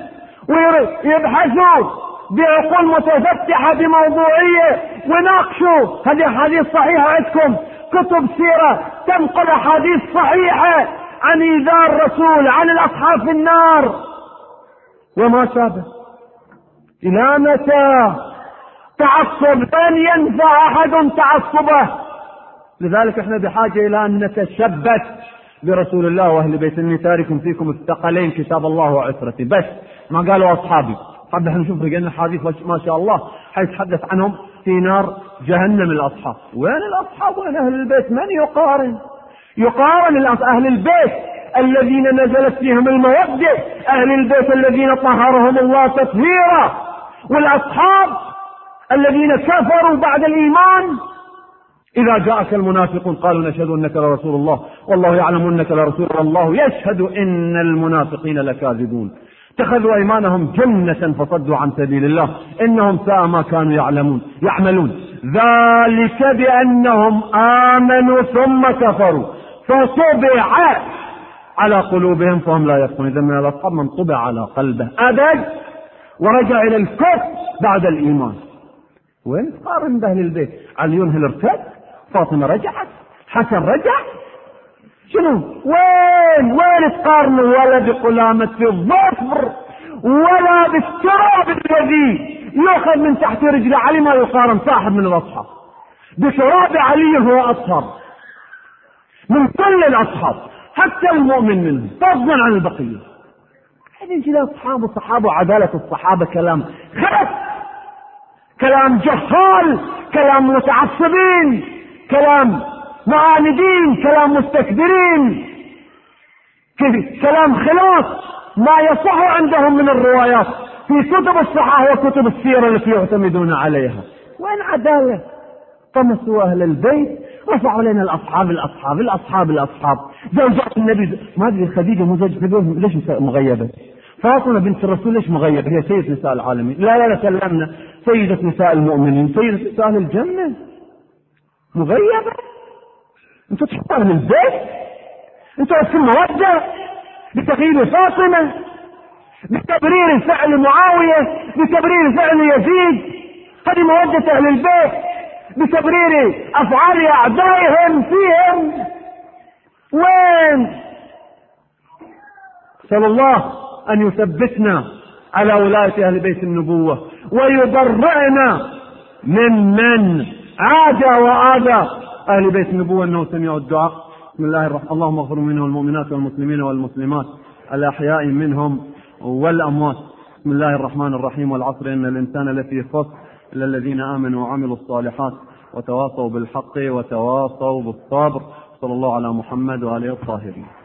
ويبحثوا بعقول متفتحة بموضوعية ويناقشوا هذه حديث صحيحة. عندكم كتب سيرة تنقل حديث صحيحة عن إيذاء الرسول عن الأصحاب في النار وما شابه. إلى متى تعصب؟ لن ينفع أحد تعصبه. لذلك احنا بحاجة إلى أن نتشبث برسول الله وأهل بيت. إني تارك فيكم الثقلين كتاب الله وعترتي. بس ما قالوا أصحابي. طب احنا نشوف رجالنا حديث ما شاء الله حيتحدث عنهم في نار جهنم الأصحاب. وين الأصحاب وين أهل البيت؟ من يقارن؟ يقارن أهل البيت الذين نزلت فيهم المودة، أهل البيت الذين طهرهم الله تطهيرا، والأصحاب الذين كفروا بعد الإيمان. إذا جاءك المنافقون قالوا نشهد أنك لرسول الله والله يعلم أنك لرسول الله يشهد إن المنافقين لكاذبون اتخذوا أيمانهم جنة فصدوا عن سبيل الله إنهم ساء ما كانوا يعلمون يعملون ذلك بأنهم آمنوا ثم كفروا فطبع على قلوبهم فهم لا يفقهون. إذا من الأصحاب من طبع على قلبه أبد ورجع إلى الكفر بعد الإيمان. وين تقارن بأهل البيت؟ علي هل ارتد؟ فاطمة رجعت؟ حسن رجع؟ شنو؟ وين وين تقارنوا؟ ولا بقلامة الظفر ولا بالتراب الذي يؤخذ من تحت رجل علي ما يقارن صاحب من الأصحاب. بتراب علي هو أطهر من كل الأصحاب حتى المؤمن منهم فضلا عن البقية. هذه كذا أصحاب الصحابة وعدالة الصحابة كلام خلف، كلام جهال، كلام متعصبين، كلام معاندين، كلام مستكبرين، كلام خلاف ما يصح عندهم من الروايات في كتب الصحاح وكتب السيرة التي يعتمدون عليها. وين عدالة؟ طمسوا أهل البيت، رفعوا علينا الأصحاب الأصحاب الأصحاب الأصحاب. زوجات النبي ما أدري خديجة مو زوجة ليش مغيبة؟ فاطمة بنت الرسول ليش مغيبة؟ هي سيدة نساء العالمين. لا لا لا سلمنا سيدة نساء المؤمنين سيدة نساء أهل الجنة مغيبة. انتوا تحطوا أهل البيت، انتوا عندكم مودة بتغيير فاطمة. بتبرير فعل معاوية، بتبرير فعل يزيد، هذه مودة أهل البيت، بتبرير أفعال أعدائهم فيهم. وين؟ صلى الله أن يثبتنا على ولاية أهل بيت النبوة ويبرئنا من من عاد وآذى أهل بيت النبوة، أنه سميع الدعاء. بسم الله الرحمن الرحيم. اللهم اغفر منهم المؤمنات والمسلمين والمسلمات الأحياء منهم والأموات. بسم الله الرحمن الرحيم. والعصر إن الإنسان لفي خسر إلا الذين آمنوا وعملوا الصالحات وتواصوا بالحق وتواصوا بالصبر. صلى الله على محمد وآله الطاهرين.